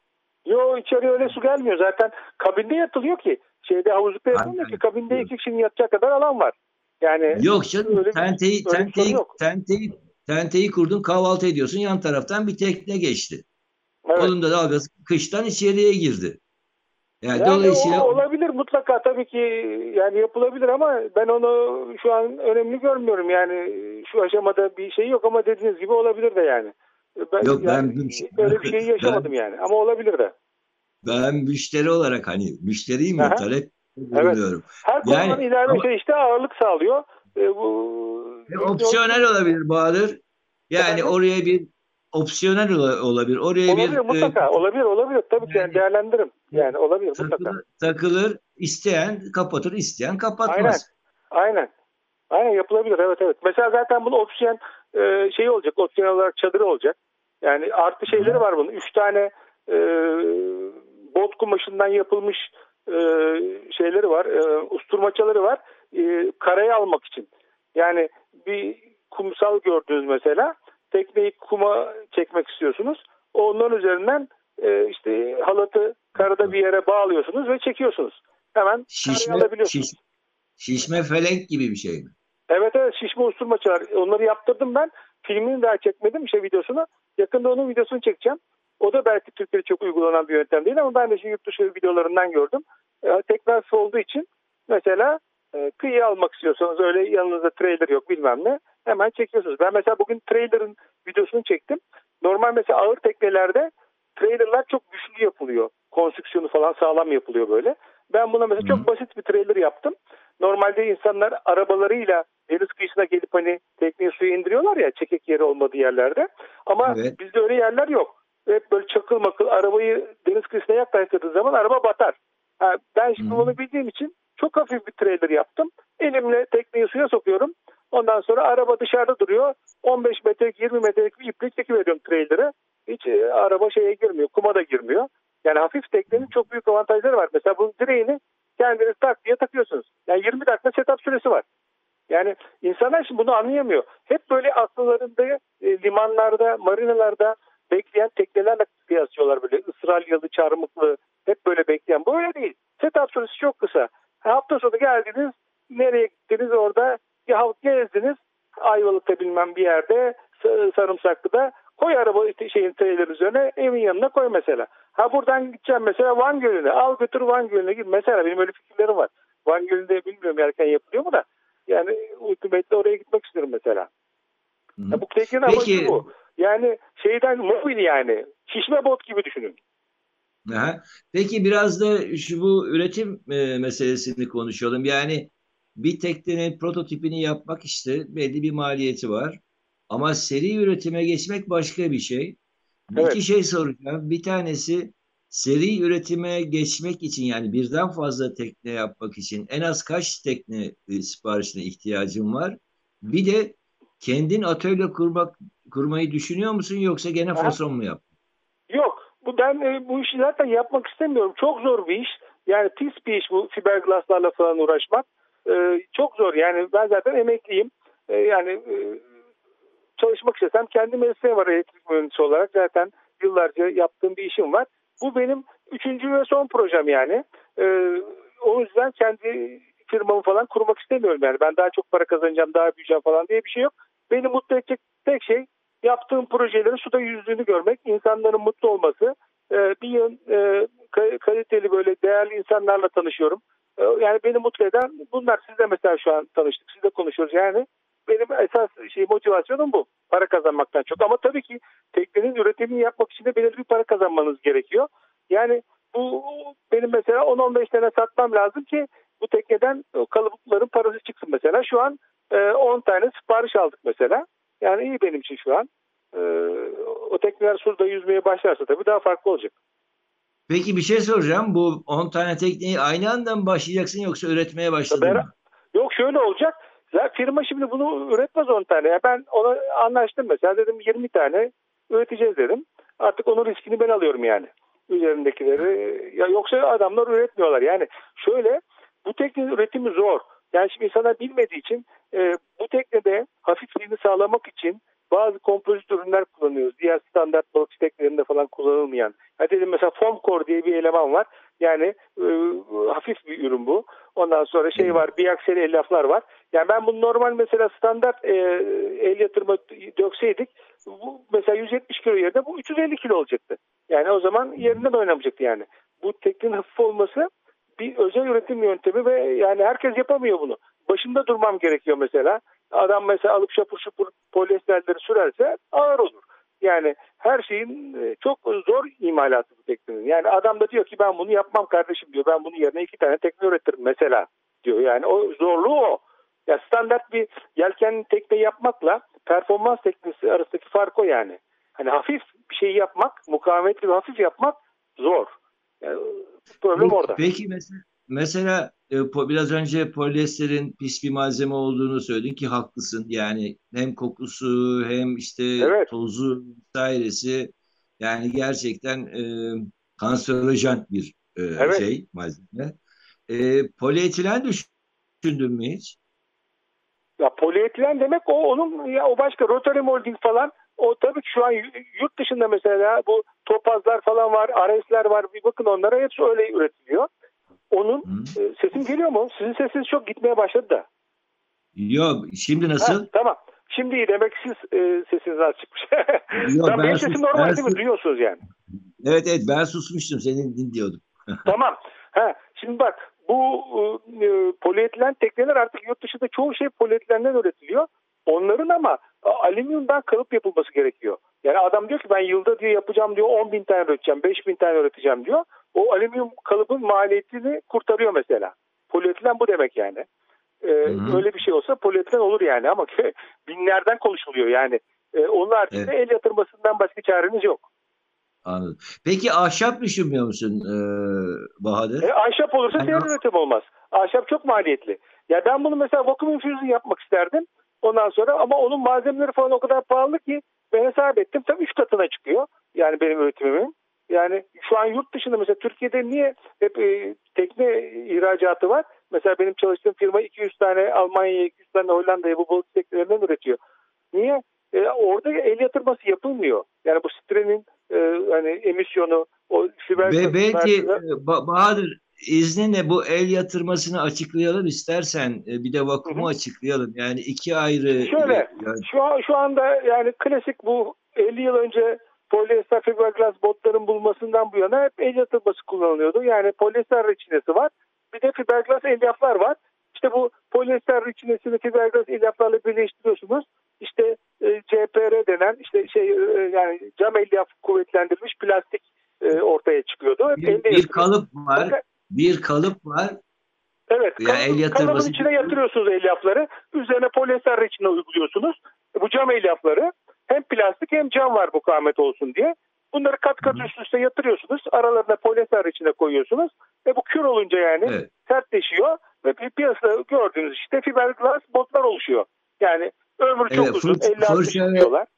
[SPEAKER 4] Yo, içeri öyle su gelmiyor. Zaten kabinde yatılıyor ki. Şeyde, havuzlukta yatılmıyor ki. Kabinde iki kişinin yatacak kadar alan var. Yani
[SPEAKER 3] Yok canım,
[SPEAKER 4] öyle bir,
[SPEAKER 3] tenteyi,
[SPEAKER 4] öyle bir sorun
[SPEAKER 3] tenteyi,
[SPEAKER 4] yok.
[SPEAKER 3] tenteyi, tenteyi kurdun, kahvaltı ediyorsun, yan taraftan bir tekne geçti.
[SPEAKER 4] Evet.
[SPEAKER 3] Onun da dalgası kıştan içeriye girdi. Yani
[SPEAKER 4] Yani o
[SPEAKER 3] dolayısıyla
[SPEAKER 4] olabilir. mutlaka tabii ki, yani yapılabilir ama ben onu şu an önemli görmüyorum. Yani şu aşamada bir şey yok ama dediğiniz gibi olabilir de yani. Ben,
[SPEAKER 3] Yok ben
[SPEAKER 4] yani öyle bir şey yaşamadım
[SPEAKER 3] ben,
[SPEAKER 4] yani ama olabilir de.
[SPEAKER 3] ben müşteri olarak hani müşteriyim ya,
[SPEAKER 4] Aha,
[SPEAKER 3] talep
[SPEAKER 4] evet.
[SPEAKER 3] bulunuyorum.
[SPEAKER 4] Her konudan
[SPEAKER 3] Yani
[SPEAKER 4] ilave
[SPEAKER 3] ama
[SPEAKER 4] şey işte ağırlık sağlıyor. E, bu
[SPEAKER 3] e, opsiyonel olabilir Bahadır. Yani
[SPEAKER 4] efendim?
[SPEAKER 3] oraya bir opsiyonel ola- olabilir. Oraya
[SPEAKER 4] Olabilir
[SPEAKER 3] bir e,
[SPEAKER 4] mutlaka. Olabilir olabilir. Tabii ki yani
[SPEAKER 3] yani
[SPEAKER 4] değerlendiririm. Yani olabilir mutlaka.
[SPEAKER 3] takılır, takılır, isteyen kapatır, isteyen
[SPEAKER 4] Aynen.
[SPEAKER 3] kapatmaz.
[SPEAKER 4] Aynen. Aynen yapılabilir. Evet evet. Mesela zaten bunun opsiyon e, şeyi olacak. Opsiyon olarak çadırı olacak. Yani artı şeyleri
[SPEAKER 3] Aha.
[SPEAKER 4] var bunun. Üç tane e, bot kumaşından yapılmış e, şeyleri var. E, usturmaçaları var. E, karaya almak için. Yani bir kumsal gördünüz mesela. Tekneyi kuma çekmek istiyorsunuz. Onların üzerinden e, işte halatı karada bir yere bağlıyorsunuz ve çekiyorsunuz. Hemen karaya
[SPEAKER 3] Şişme, şiş,
[SPEAKER 4] alabiliyorsunuz.
[SPEAKER 3] şişme felenk gibi bir şey mi?
[SPEAKER 4] Evet evet, şişme usturmaçalar. Onları yaptırdım ben. Filmini daha çekmedim, işte videosunu. Yakında onun videosunu çekeceğim. O da belki Türkiye'de çok uygulanan bir yöntem değil ama ben de şimdi yurt dışı videolarından gördüm. E, teknesi olduğu için mesela e, kıyıya almak istiyorsanız, öyle yanınızda trailer yok bilmem ne, hemen çekiyorsunuz. Ben mesela bugün trailer'ın videosunu çektim. Normal mesela ağır teknelerde trailer'lar çok güçlü yapılıyor. Konstrüksiyonu falan sağlam yapılıyor böyle. Ben buna mesela
[SPEAKER 3] Hı.
[SPEAKER 4] çok basit bir trailer yaptım. Normalde insanlar arabalarıyla deniz kıyısına gelip hani tekneyi suya indiriyorlar ya, çekik yeri olmadığı yerlerde. Ama
[SPEAKER 3] Evet.
[SPEAKER 4] bizde öyle yerler yok. Hep böyle çakıl makıl, arabayı deniz kıyısına yaklaştırdığı zaman araba batar. Ha, ben
[SPEAKER 3] Hı.
[SPEAKER 4] şimdi onu bildiğim için çok hafif bir trailer yaptım. Elimle tekneyi suya sokuyorum. Ondan sonra araba dışarıda duruyor. on beş metrelik yirmi metrelik bir iple çekiveriyorum trailer'ı. Hiç e, araba şeye girmiyor, kuma da girmiyor. Yani hafif teknenin çok büyük avantajları var. Mesela bunun direğini kendiniz tak diye takıyorsunuz. Yani yirmi dakika setup süresi var. Yani insanlar şimdi bunu anlayamıyor. Hep böyle akıllarında e, limanlarda, marinalarda bekleyen teknelerle kıyaslıyorlar, böyle ısraryalı, çarmıklı, hep böyle bekleyen. Böyle değil. Setup süresi çok kısa. Hafta sonu geldiniz, nereye gittiniz, orada bir hafta gezdiniz, Ayvalık'ta bilmem bir yerde, Sarımsaklı'da, koy araba şeyin trailer üzerine, evin yanına koy mesela. Ha buradan gideceğim mesela Van Gölü'ne, al götür Van Gölü'ne git. Mesela benim öyle fikirlerim var. Van Gölü'nde bilmiyorum erken yapılıyor mu da, yani ultimate'de oraya gitmek istiyorum mesela.
[SPEAKER 3] Hı.
[SPEAKER 4] Ya bu teknenin amacı
[SPEAKER 3] Peki,
[SPEAKER 4] bu. Yani şeyden mobil, yani şişme bot gibi düşünün.
[SPEAKER 3] aha. Peki biraz da şu bu üretim e, meselesini konuşalım. Yani bir teknenin prototipini yapmak işte belli bir maliyeti var. Ama seri üretime geçmek başka bir şey.
[SPEAKER 4] Evet.
[SPEAKER 3] İki şey soracağım. Bir tanesi, seri üretime geçmek için yani birden fazla tekne yapmak için en az kaç tekne e, siparişine ihtiyacın var? Bir de kendin atölye kurmak kurmayı düşünüyor musun yoksa gene
[SPEAKER 4] Aha.
[SPEAKER 3] fason mu yap?
[SPEAKER 4] Yok. Bu, ben e, bu işi zaten yapmak istemiyorum. Çok zor bir iş. Yani pis bir iş bu fiberglasslarla falan uğraşmak. E, çok zor. Yani ben zaten emekliyim. E, yani e, çalışmak istesem kendi mesleğim var, elektrik mühendisi olarak. Zaten yıllarca yaptığım bir işim var. Bu benim üçüncü ve son projem yani. Ee, o yüzden kendi firmamı falan kurmak istemiyorum yani. Ben daha çok para kazanacağım, daha büyüyeceğim falan diye bir şey yok. Beni mutlu edecek tek şey yaptığım projelerin suda yüzdüğünü görmek, insanların mutlu olması. Ee, bir yıl e, kaliteli, böyle değerli insanlarla tanışıyorum. Ee, yani beni mutlu eden bunlar. Sizle mesela şu an tanıştık, sizle konuşuyoruz yani. Benim esas şey, motivasyonum bu. Para kazanmaktan çok. Ama tabii ki teknenin üretimini yapmak için de belirli bir para kazanmanız gerekiyor. Yani bu benim mesela on on beş tane satmam lazım ki bu tekneden o kalıpların parası çıksın mesela. Şu an e, on tane sipariş aldık mesela. Yani iyi benim için şu an. E, o tekneler suda yüzmeye başlarsa tabii daha farklı olacak.
[SPEAKER 3] Peki bir şey soracağım. Bu on tane tekneyi aynı anda mı başlayacaksın yoksa üretmeye başladın
[SPEAKER 4] Ber-
[SPEAKER 3] mı?
[SPEAKER 4] Yok, şöyle olacak. Ya firma şimdi bunu üretmez on tane. Ya ben ona anlaştım mesela, dedim yirmi tane üreteceğiz dedim. Artık onun riskini ben alıyorum yani. Üzerindekileri, ya yoksa adamlar üretmiyorlar. Yani şöyle, bu teknenin üretimi zor. Yani şimdi insanlar bilmediği için e, bu teknede hafifliğini sağlamak için bazı kompozit ürünler kullanıyoruz. Diğer standart balıkçı teknelerinde falan kullanılmayan. Ha dedim mesela foam core diye bir eleman var. Yani e, hafif bir ürün bu. Ondan sonra şey var, biakseli elyaflar var. Yani ben bunu normal mesela standart e, el yatırma dökseydik, bu mesela yüz yetmiş kilo yerine bu üç yüz elli kilo olacaktı. Yani o zaman yerinden oynamayacaktı yani. Bu teknenin hafif olması bir özel üretim yöntemi ve yani herkes yapamıyor bunu. Başında durmam gerekiyor mesela. Adam mesela alıp şapur şupur polyesterleri sürerse ağır olur. Yani her şeyin çok zor imalatı bu teknenin. Yani adam da diyor ki ben bunu yapmam kardeşim diyor. Ben bunun yerine iki tane tekne üretirim mesela diyor. Yani o zorluğu o. Ya standart bir yelkenli tekne yapmakla performans teknesi arasındaki fark o yani. Hani hafif bir şey yapmak, mukavemetli bir hafif yapmak zor. Yani problem
[SPEAKER 3] Peki,
[SPEAKER 4] orada.
[SPEAKER 3] peki mesela, mesela e, po- biraz önce polyesterin pis bir malzeme olduğunu söyledin ki haklısın. Yani hem kokusu hem işte
[SPEAKER 4] Evet,
[SPEAKER 3] tozu vesairesi yani gerçekten e, kanserojen bir e,
[SPEAKER 4] evet.
[SPEAKER 3] şey malzeme. E, polietilen düşündün mü hiç?
[SPEAKER 4] Ya polietilen demek o onun ya o başka Rotary Molding falan. O tabii ki şu an yurt dışında mesela bu topazlar falan var, aresler var. Bir bakın onlara hepsi öyle üretiliyor. Onun
[SPEAKER 3] Hı?
[SPEAKER 4] e, sesim geliyor mu? Sizin sesiniz çok gitmeye başladı da.
[SPEAKER 3] Yok, şimdi
[SPEAKER 4] Ha,
[SPEAKER 3] nasıl?
[SPEAKER 4] tamam. Şimdi iyi demek ki siz e, sesiniz az çıkmış.
[SPEAKER 3] Yok,
[SPEAKER 4] Tamam,
[SPEAKER 3] ben
[SPEAKER 4] benim
[SPEAKER 3] sus,
[SPEAKER 4] sesim
[SPEAKER 3] ben
[SPEAKER 4] normal değil mi?
[SPEAKER 3] sus.
[SPEAKER 4] Duyuyorsunuz yani.
[SPEAKER 3] Evet, evet, ben susmuştum, seni dinliyordum.
[SPEAKER 4] Tamam. Ha, şimdi bak bu e, polietilen tekneler artık yurt dışında çoğu şey polietilenden üretiliyor. Onların ama a, alüminyumdan kalıp yapılması gerekiyor. Yani adam diyor ki ben yılda diyor yapacağım diyor on bin tane üreteceğim, beş bin tane üreteceğim diyor. O alüminyum kalıbın maliyetini kurtarıyor mesela. Polietilen bu demek yani. Ee,
[SPEAKER 3] Hı hı.
[SPEAKER 4] öyle bir şey olsa polietilen olur yani ama binlerden konuşuluyor yani. Ee, onun haricinde
[SPEAKER 3] Evet,
[SPEAKER 4] el yatırmasından başka çaremiz yok.
[SPEAKER 3] anladım. Peki ahşap düşünmüyor musun e,
[SPEAKER 4] E,
[SPEAKER 3] Bahadır?
[SPEAKER 4] ahşap olursa
[SPEAKER 3] Yani,
[SPEAKER 4] serin üretim olmaz. Ahşap çok maliyetli. Ya ben bunu mesela vakum infusion yapmak isterdim. Ondan sonra ama onun malzemeleri falan o kadar pahalı ki ben hesap ettim. Tam üç katına çıkıyor. Yani benim üretimimin. Yani şu an yurt dışında mesela Türkiye'de niye hep e, tekne ihracatı var? Mesela benim çalıştığım firma iki yüz tane Almanya'ya, iki yüz tane Hollanda'ya bu balık teknelerinden üretiyor. Niye? E, orada el yatırması yapılmıyor. Yani bu sitrenin e, hani emisyonu, o
[SPEAKER 3] Ve
[SPEAKER 4] fiberglass'ın
[SPEAKER 3] belki
[SPEAKER 4] verdiği.
[SPEAKER 3] e, Ba- Bahadır, izninle bu el yatırmasını açıklayalım istersen, e, bir de
[SPEAKER 4] Hı
[SPEAKER 3] vakumu
[SPEAKER 4] hı.
[SPEAKER 3] açıklayalım. Yani iki ayrı e,
[SPEAKER 4] Şöyle,
[SPEAKER 3] yani,
[SPEAKER 4] şu an şu anda yani klasik bu elli yıl önce polyester fiberglass botların bulmasından bu yana hep el yatırması kullanılıyordu. Yani polyester reçinesi var. Bir de fiberglass elyaflar var. İşte bu polyester reçinesini fiberglass elyaflarla birleştiriyorsunuz. İşte e, C P R denen işte şey e, yani cam elyaf kuvvetlendirilmiş plastik e, ortaya çıkıyordu. Hep
[SPEAKER 3] bir,
[SPEAKER 4] elde
[SPEAKER 3] bir
[SPEAKER 4] yapılıyor.
[SPEAKER 3] kalıp var,
[SPEAKER 4] Fakat
[SPEAKER 3] bir kalıp var.
[SPEAKER 4] evet,
[SPEAKER 3] Yani el
[SPEAKER 4] kalıbın, kalıbın
[SPEAKER 3] yatırması
[SPEAKER 4] içine yatırıyorsunuz elyafları. Üzerine polyester reçine uyguluyorsunuz. Bu cam elyafları hem plastik hem cam var mukavemet olsun diye. Bunları kat kat üst üste yatırıyorsunuz. Aralarına polyester reçine koyuyorsunuz. Ve bu kür olunca yani
[SPEAKER 3] evet.
[SPEAKER 4] sertleşiyor. Ve pi- piyasada gördüğünüz işte fiberglass botlar oluşuyor. Yani ömrü çok
[SPEAKER 3] Evet,
[SPEAKER 4] uzun.
[SPEAKER 3] fırça,
[SPEAKER 4] elli altmış
[SPEAKER 3] fırça
[SPEAKER 4] yıl
[SPEAKER 3] ve
[SPEAKER 4] diyorlar.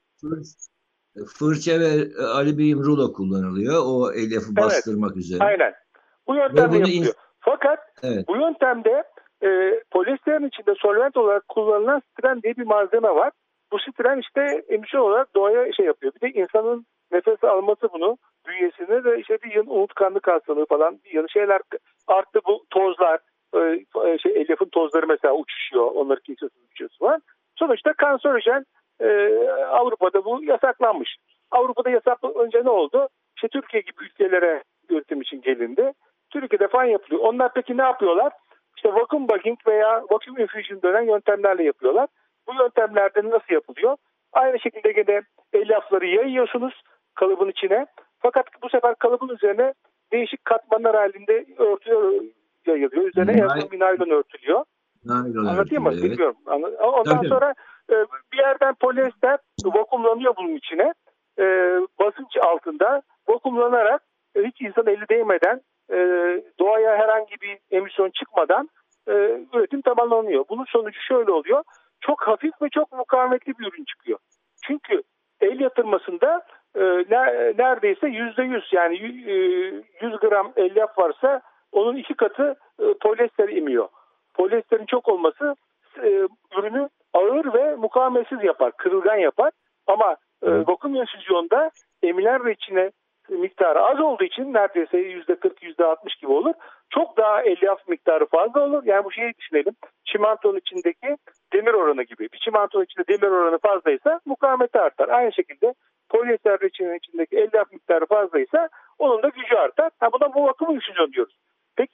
[SPEAKER 3] fırça ve e, alüminyum rulo kullanılıyor o elyafı
[SPEAKER 4] Evet.
[SPEAKER 3] bastırmak üzere.
[SPEAKER 4] Aynen. Bu
[SPEAKER 3] Ve
[SPEAKER 4] yöntemle
[SPEAKER 3] bunu
[SPEAKER 4] yapılıyor.
[SPEAKER 3] ins-
[SPEAKER 4] Fakat
[SPEAKER 3] evet.
[SPEAKER 4] bu yöntemde e, polyesterin içinde solvent olarak kullanılan stren diye bir malzeme var. Bu stren işte emisyon olarak doğaya şey yapıyor. Bir de insanın nefes alması bunu bünyesinde de işte bir yıl unutkanlık hastalığı falan bir yıl şeyler arttı, bu tozlar e, şey elyafın tozları mesela uçuşuyor. Onları kimsesiz uçuyorsu var. Sonuçta kanserojen e, Avrupa'da bu yasaklanmış. Avrupa'da yasaklanınca ne oldu? İşte Türkiye gibi ülkelere üretim için gelindi. Türkiye'de falan yapılıyor. Onlar peki ne yapıyorlar? İşte vacuum bagging veya vacuum infusion denen yöntemlerle yapıyorlar. Bu yöntemlerde nasıl yapılıyor? Aynı şekilde gene elyafları yayıyorsunuz kalıbın içine. Fakat bu sefer kalıbın üzerine değişik katmanlar halinde örtü yayılıyor. Üzerine
[SPEAKER 3] Nay,
[SPEAKER 4] enzim naylon örtülüyor.
[SPEAKER 3] naylon
[SPEAKER 4] Anlatayım mı?
[SPEAKER 3] örtülü, evet.
[SPEAKER 4] Bilmiyorum. Ondan
[SPEAKER 3] Tabii, tabii.
[SPEAKER 4] sonra e, bir yerden polyester vakumlanıyor bunun içine. E, basınç altında vakumlanarak e, hiç insan eli değmeden e, doğaya herhangi bir emisyon çıkmadan e, üretim tamamlanıyor. Bunun sonucu şöyle oluyor. Çok hafif ve çok mukavemetli bir ürün çıkıyor. Çünkü el yatırmasında e, ne, neredeyse yüzde yüz yani e, yüz gram elyaf varsa onun iki katı e, polyester emiyor. Polyesterin çok olması e, ürünü ağır ve mukavemetsiz yapar, kırılgan yapar. Ama e, vakum enfüzyonda emilen reçine miktarı az olduğu için neredeyse yüzde kırk yüzde altmış gibi olur. Çok daha elyaf miktarı fazla olur. Yani bu şeyi düşünelim. Çimentonun içindeki demir oranı gibi. Bir çimentonun içinde demir oranı fazlaysa mukavemeti artar. Aynı şekilde polyester reçinenin içindeki elyaf miktarı fazlaysa onun da gücü artar. Ha, buna bu vakum enfüzyon diyoruz. Peki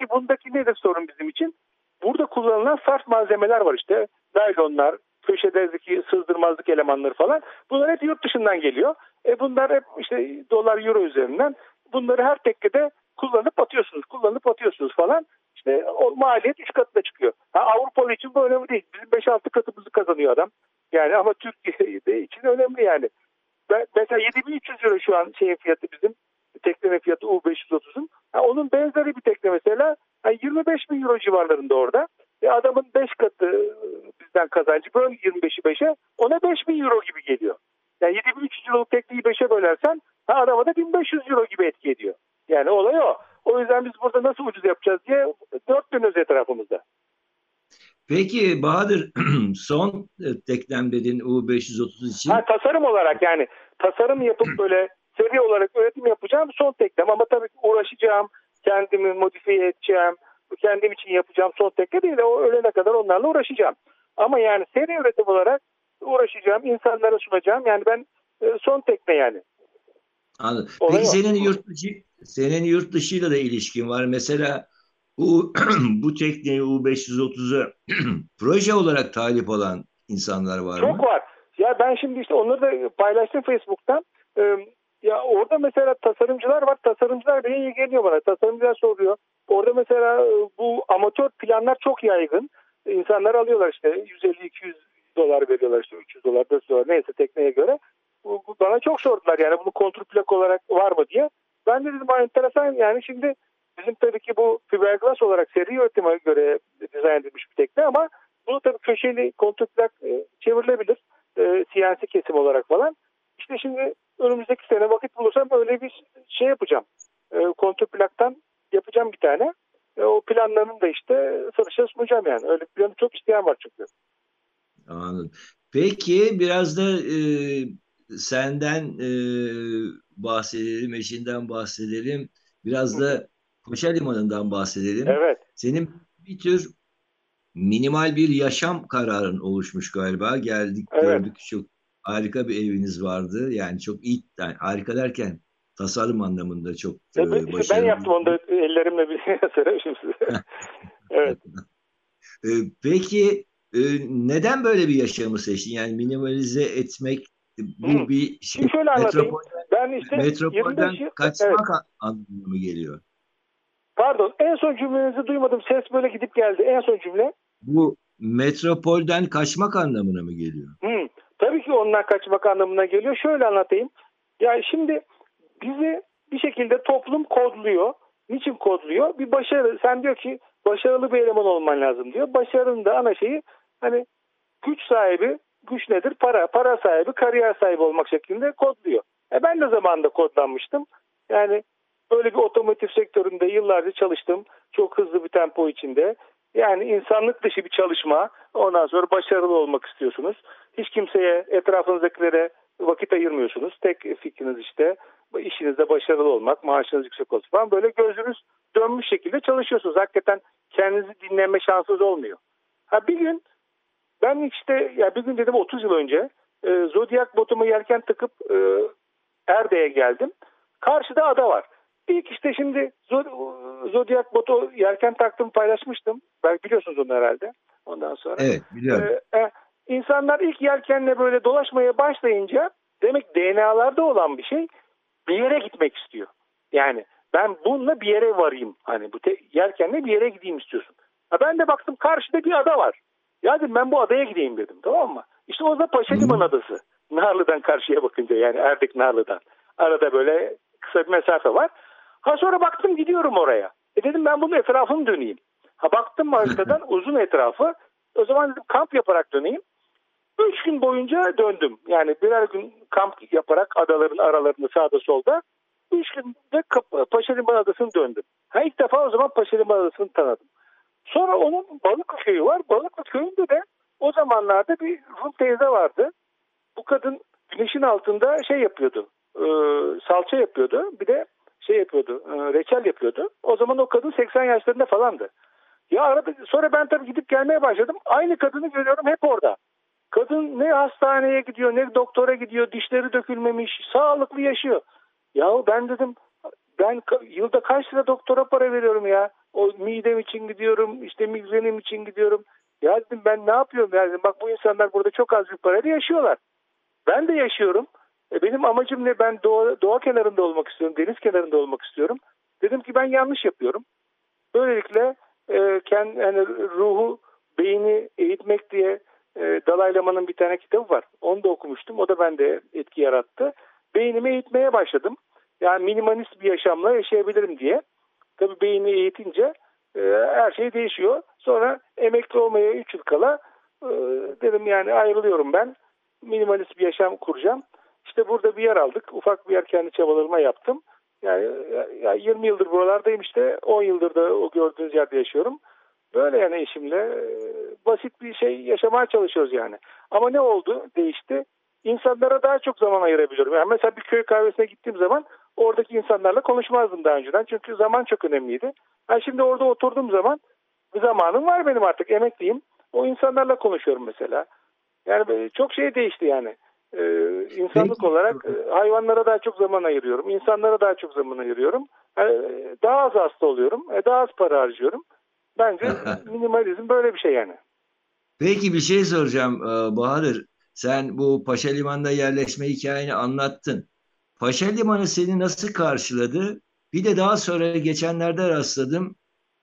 [SPEAKER 4] bundaki nedir sorun bizim için? Burada kullanılan saf malzemeler var işte. Naylonlar, köşedeki sızdırmazlık elemanları falan. Bunlar hep yurt dışından geliyor. E bunlar hep işte dolar euro üzerinden. Bunları her tekkede kullanıp atıyorsunuz, kullanıp atıyorsunuz falan. İşte o maliyet üç katına çıkıyor. Ha, Avrupalı için bu önemli değil. Bizim beş altı katımızı kazanıyor adam. Yani ama Türkiye için önemli yani. Ben, mesela yedi bin üç yüz euro şu an şeyin fiyatı bizim. Tekneme fiyatı U beş yüz otuzun. Ha, onun benzeri bir tekne mesela ha, yirmi beş bin euro civarlarında orada. E adamın beş katı bizden kazancı. Böyle yirmi beşi beşe ona beş bin euro gibi geliyor. Yani yedi bin üç yüz euroluk tekneyi beşe bölersen ha, adama da bin beş yüz euro gibi etki ediyor. Yani olay o. O yüzden biz burada nasıl ucuz yapacağız diye dört dönüyoruz etrafımızda.
[SPEAKER 3] Peki Bahadır, son teknem dedin U beş yüz otuz için.
[SPEAKER 4] Ha, tasarım olarak yani tasarım yapıp böyle seri olarak üretim yapacağım son teknem ama tabii ki uğraşacağım, kendimi modifiye edeceğim, kendim için yapacağım son tekne değil de o ölene kadar onlarla uğraşacağım. Ama yani seri üretim olarak uğraşacağım, insanlara sunacağım. Yani ben e, son tekne yani.
[SPEAKER 3] Anladım.
[SPEAKER 4] Olay
[SPEAKER 3] Peki
[SPEAKER 4] o.
[SPEAKER 3] senin yurt dışı, senin yurt dışıyla da ilişkin var. Mesela bu bu tekneyi U beş yüz otuzu proje olarak talip olan insanlar var mı?
[SPEAKER 4] Çok var. Ya ben şimdi işte onları da paylaştım Facebook'tan. Ee, ya orada mesela tasarımcılar var. Tasarımcılar beni ilgileniyor bana. Tasarımcılar soruyor. Orada mesela bu amatör planlar çok yaygın. İnsanlar alıyorlar işte yüz elli iki yüz dolar veriyorlar işte üç yüz dolar dört yüz dolar neyse tekneye göre. Bu, bu bana çok sordular yani bunu kontrplak olarak var mı diye. Ben de dedim enteresan yani şimdi bizim tabii ki bu fiberglass olarak seri üretime göre dizayn edilmiş bir tekne ama bunu tabii köşeli kontrplak e, çevrilebilir. E, C N C kesim olarak falan. İşte şimdi önümüzdeki sene vakit bulursam öyle bir şey yapacağım. E, kontrplaktan yapacağım bir tane. E, o planlarını da işte satışa sunacağım yani. Öyle bir planı çok isteyen var çünkü.
[SPEAKER 3] Anladım. Peki biraz da e, senden e, bahsedelim, eşinden bahsedelim. Biraz da Paşa Limanı'ndan bahsedelim.
[SPEAKER 4] Evet.
[SPEAKER 3] Senin bir tür minimal bir yaşam kararın oluşmuş galiba. Geldik,
[SPEAKER 4] Evet.
[SPEAKER 3] gördük, çok harika bir eviniz vardı. Yani çok iyi, yani harika derken tasarım anlamında çok e,
[SPEAKER 4] E, ben,
[SPEAKER 3] başarılı.
[SPEAKER 4] ben yaptım onu da ellerimle bir söylemişim size. Evet.
[SPEAKER 3] E, peki e, neden böyle bir yaşamı seçtin? Yani minimalize etmek bu
[SPEAKER 4] Hı.
[SPEAKER 3] bir şey,
[SPEAKER 4] Şimdi şöyle anlatayım.
[SPEAKER 3] metropolden,
[SPEAKER 4] Ben işte
[SPEAKER 3] metropolden
[SPEAKER 4] yirmi beş yıl...
[SPEAKER 3] kaçmak
[SPEAKER 4] Evet.
[SPEAKER 3] anlamına mı geliyor?
[SPEAKER 4] Pardon en son cümlenizi duymadım. Ses böyle gidip geldi. En son cümle.
[SPEAKER 3] Bu metropolden kaçmak anlamına mı geliyor?
[SPEAKER 4] Hı. Tabii ki ondan kaçmak anlamına geliyor. Şöyle anlatayım. Yani şimdi bizi bir şekilde toplum kodluyor. Niçin kodluyor? Bir başarı. Sen diyor ki başarılı bir eleman olman lazım diyor. Başarının da ana şeyi hani güç sahibi, güç nedir? Para. Para sahibi, kariyer sahibi olmak şeklinde kodluyor. E ben de zamanında kodlanmıştım. Yani böyle bir otomotiv sektöründe yıllarca çalıştım. Çok hızlı bir tempo içinde. Yani insanlık dışı bir çalışma. Ondan sonra başarılı olmak istiyorsunuz. Hiç kimseye, etrafınızdakilere vakit ayırmıyorsunuz. Tek fikriniz işte işinizde başarılı olmak, maaşınız yüksek olsun falan. Böyle gözünüz dönmüş şekilde çalışıyorsunuz. Hakikaten kendinizi dinleme şansınız olmuyor. Ha bir gün ben işte ya bir gün dedim otuz yıl önce e, Zodiac botumu yelken takıp e, Erde'ye geldim. Karşıda ada var. İlk işte şimdi Zodiac botu yelken taktım paylaşmıştım. Belki biliyorsunuz onu herhalde. Ondan sonra.
[SPEAKER 3] Evet, biliyorum.
[SPEAKER 4] E, e, insanlar ilk yelkenle böyle dolaşmaya başlayınca demek D N A'larda olan bir şey bir yere gitmek istiyor. Yani ben bununla bir yere varayım. Hani bu te- yelkenle bir yere gideyim istiyorsun. Ha ben de baktım karşıda bir ada var. Ya dedim ben bu adaya gideyim dedim, tamam mı? İşte o da Paşa Liman Adası. Narlı'dan karşıya bakınca yani Erdek Narlı'dan. Arada böyle kısa bir mesafe var. Ha sonra baktım gidiyorum oraya. E dedim ben bunun etrafını döneyim. Ha baktım haritadan uzun etrafı. O zaman dedim kamp yaparak döneyim. Üç gün boyunca döndüm. Yani birer gün kamp yaparak adaların aralarında sağda solda. Üç günde Paşa Liman Adası'nı döndüm. Ha ilk defa o zaman Paşa Liman Adası'nı tanıdım. Sonra onun Balıklı Köyü var. Balıklı Köyü'nde de o zamanlarda bir Rum teyze vardı. Bu kadın güneşin altında şey yapıyordu. E, salça yapıyordu. Bir de şey yapıyordu. E, reçel yapıyordu. O zaman o kadın seksen yaşlarında falandı. Ya arada sonra ben tabii gidip gelmeye başladım. Aynı kadını görüyorum hep orada. Kadın ne hastaneye gidiyor ne doktora gidiyor. Dişleri dökülmemiş. Sağlıklı yaşıyor. Ya ben dedim ben yılda kaç lira doktora para veriyorum ya. O midem için gidiyorum, işte migrenim için gidiyorum. Ya dedim ben ne yapıyorum yani bak bu insanlar burada çok az bir parayla yaşıyorlar. Ben de yaşıyorum. E benim amacım ne? Ben doğa, doğa kenarında olmak istiyorum, deniz kenarında olmak istiyorum. Dedim ki ben yanlış yapıyorum. Böylelikle e, kendi yani ruhu, beyni eğitmek diye e, Dalai Lama'nın bir tane kitabı var. Onu da okumuştum. O da bende etki yarattı. Beynimi eğitmeye başladım. Yani minimalist bir yaşamla yaşayabilirim diye. Tabii beyni eğitince e, her şey değişiyor. Sonra emekli olmaya üç yıl kala e, dedim yani ayrılıyorum ben. Minimalist bir yaşam kuracağım. İşte burada bir yer aldık. Ufak bir yer kendi çabalarıma yaptım. Yani ya yirmi yıldır buralardayım işte. on yıldır da o gördüğünüz yerde yaşıyorum. Böyle yani eşimle e, basit bir şey yaşamaya çalışıyoruz yani. Ama ne oldu? Değişti. İnsanlara daha çok zaman ayırabiliyorum. Yani mesela bir köy kahvesine gittiğim zaman oradaki insanlarla konuşmazdım daha önceden. Çünkü zaman çok önemliydi. Yani şimdi orada oturduğum zaman bir zamanım var benim artık. Emekliyim. O insanlarla konuşuyorum mesela. Yani çok şey değişti yani. Ee, insanlık
[SPEAKER 3] Peki.
[SPEAKER 4] olarak e, hayvanlara daha çok zaman ayırıyorum. İnsanlara daha çok zaman ayırıyorum. Yani, daha az hasta oluyorum. E, daha az para harcıyorum. Bence minimalizm böyle bir şey yani.
[SPEAKER 3] Peki bir şey soracağım e, Bahadır. Sen bu Paşa Limanı'nda yerleşme hikayeni anlattın. Paşa Limanı seni nasıl karşıladı? Bir de daha sonra geçenlerde rastladım.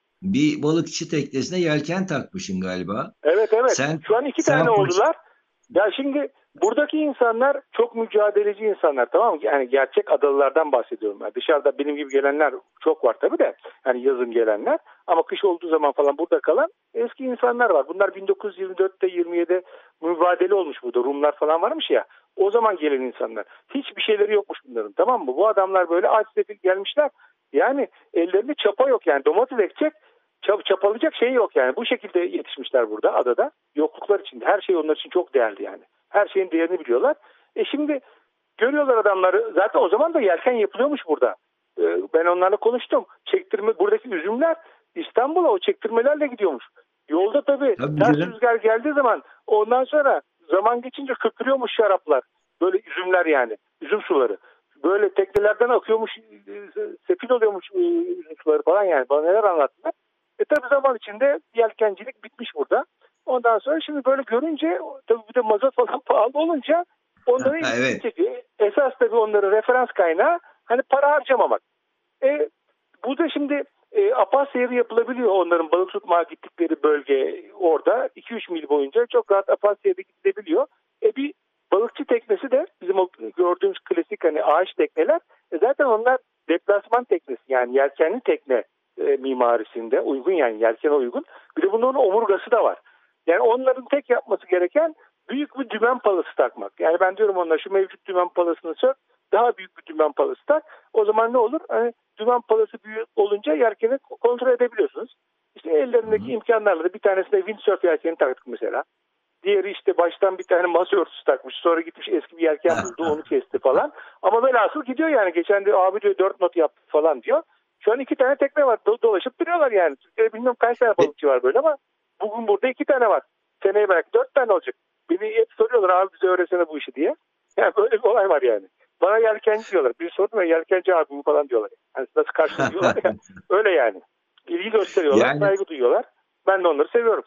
[SPEAKER 3] Bir balıkçı teknesine yelken takmışsın galiba.
[SPEAKER 4] Evet evet.
[SPEAKER 3] Sen
[SPEAKER 4] Şu an iki
[SPEAKER 3] sen
[SPEAKER 4] tane
[SPEAKER 3] Paşa-
[SPEAKER 4] oldular. Ya şimdi buradaki insanlar çok mücadeleci insanlar, tamam mı? Yani gerçek adalılardan bahsediyorum. Yani dışarıda benim gibi gelenler çok var tabii de. Yani yazın gelenler. Ama kış olduğu zaman falan burada kalan eski insanlar var. Bunlar bin dokuz yüz yirmi dörtte yirmi yedide mübadele olmuş burada. Rumlar falan varmış ya. O zaman gelen insanlar. Hiçbir şeyleri yokmuş bunların, tamam mı? Bu adamlar böyle aç sefil gelmişler. Yani ellerinde çapa yok yani. Domates ekecek. Çap, çapalayacak şey yok yani. Bu şekilde yetişmişler burada adada. Yokluklar içinde. Her şey onlar için çok değerli yani. Her şeyin değerini biliyorlar. E şimdi görüyorlar adamları. Zaten o zaman da yelken yapılıyormuş burada. Ee, ben onlarla konuştum. Çektirme buradaki üzümler İstanbul'a o çektirmelerle gidiyormuş. Yolda tabii,
[SPEAKER 3] Tabii
[SPEAKER 4] ters
[SPEAKER 3] canım.
[SPEAKER 4] rüzgar geldiği zaman ondan sonra zaman geçince köpürüyormuş şaraplar. Böyle üzümler yani. Üzüm suları. Böyle teknelerden akıyormuş. Sefil oluyormuş üzüm suları falan yani. Bana neler anlattılar. E tabii zaman içinde yelkencilik bitmiş burada. Ondan sonra şimdi böyle görünce tabii bir de mazot falan pahalı olunca onları ilgisini
[SPEAKER 3] Evet.
[SPEAKER 4] çekiyor. Esas tabii onların referans kaynağı hani para harcamamak. E, bu da şimdi e, apar seyri yapılabiliyor onların balık tutmaya gittikleri bölge orada. iki üç mil boyunca çok rahat apar seyri gidebiliyor. E bir balıkçı teknesi de bizim o gördüğümüz klasik hani ağaç tekneler e, zaten onlar deplasman teknesi yani yelkenli tekne e, mimarisinde uygun yani yelkene uygun. Bir de bunların omurgası da var. Yani onların tek yapması gereken büyük bir dümen palası takmak. Yani ben diyorum onlara şu mevcut dümen palasını sök, daha büyük bir dümen palası tak. O zaman ne olur? Hani dümen palası büyük olunca yelkeni kontrol edebiliyorsunuz. İşte ellerindeki
[SPEAKER 3] Hı hı.
[SPEAKER 4] imkanlarla da bir tanesine windsurf yelkeni taktık mesela. Diğeri işte baştan bir tane masa örtüsü takmış. Sonra gitmiş eski bir yelken buldu onu kesti falan. Ama velhasıl gidiyor yani. Geçen de abi diyor dört not yaptı falan diyor. Şu an iki tane tekne var. Do- dolaşıp duruyorlar yani. Türkiye'de bilmiyorum kaç tane balıkçı var böyle ama bugün burada iki tane var. Seneye belki dört tane olacak. Beni hep soruyorlar abi bize öğretsene bu işi diye. Yani böyle bir olay var yani. Bana yelkenci diyorlar. Bir sordum ya yelkenci abi bu falan diyorlar. Yani nasıl karşılıyorlar ya. Öyle yani. İlgi gösteriyorlar,
[SPEAKER 3] Yani
[SPEAKER 4] saygı duyuyorlar. Ben de onları seviyorum.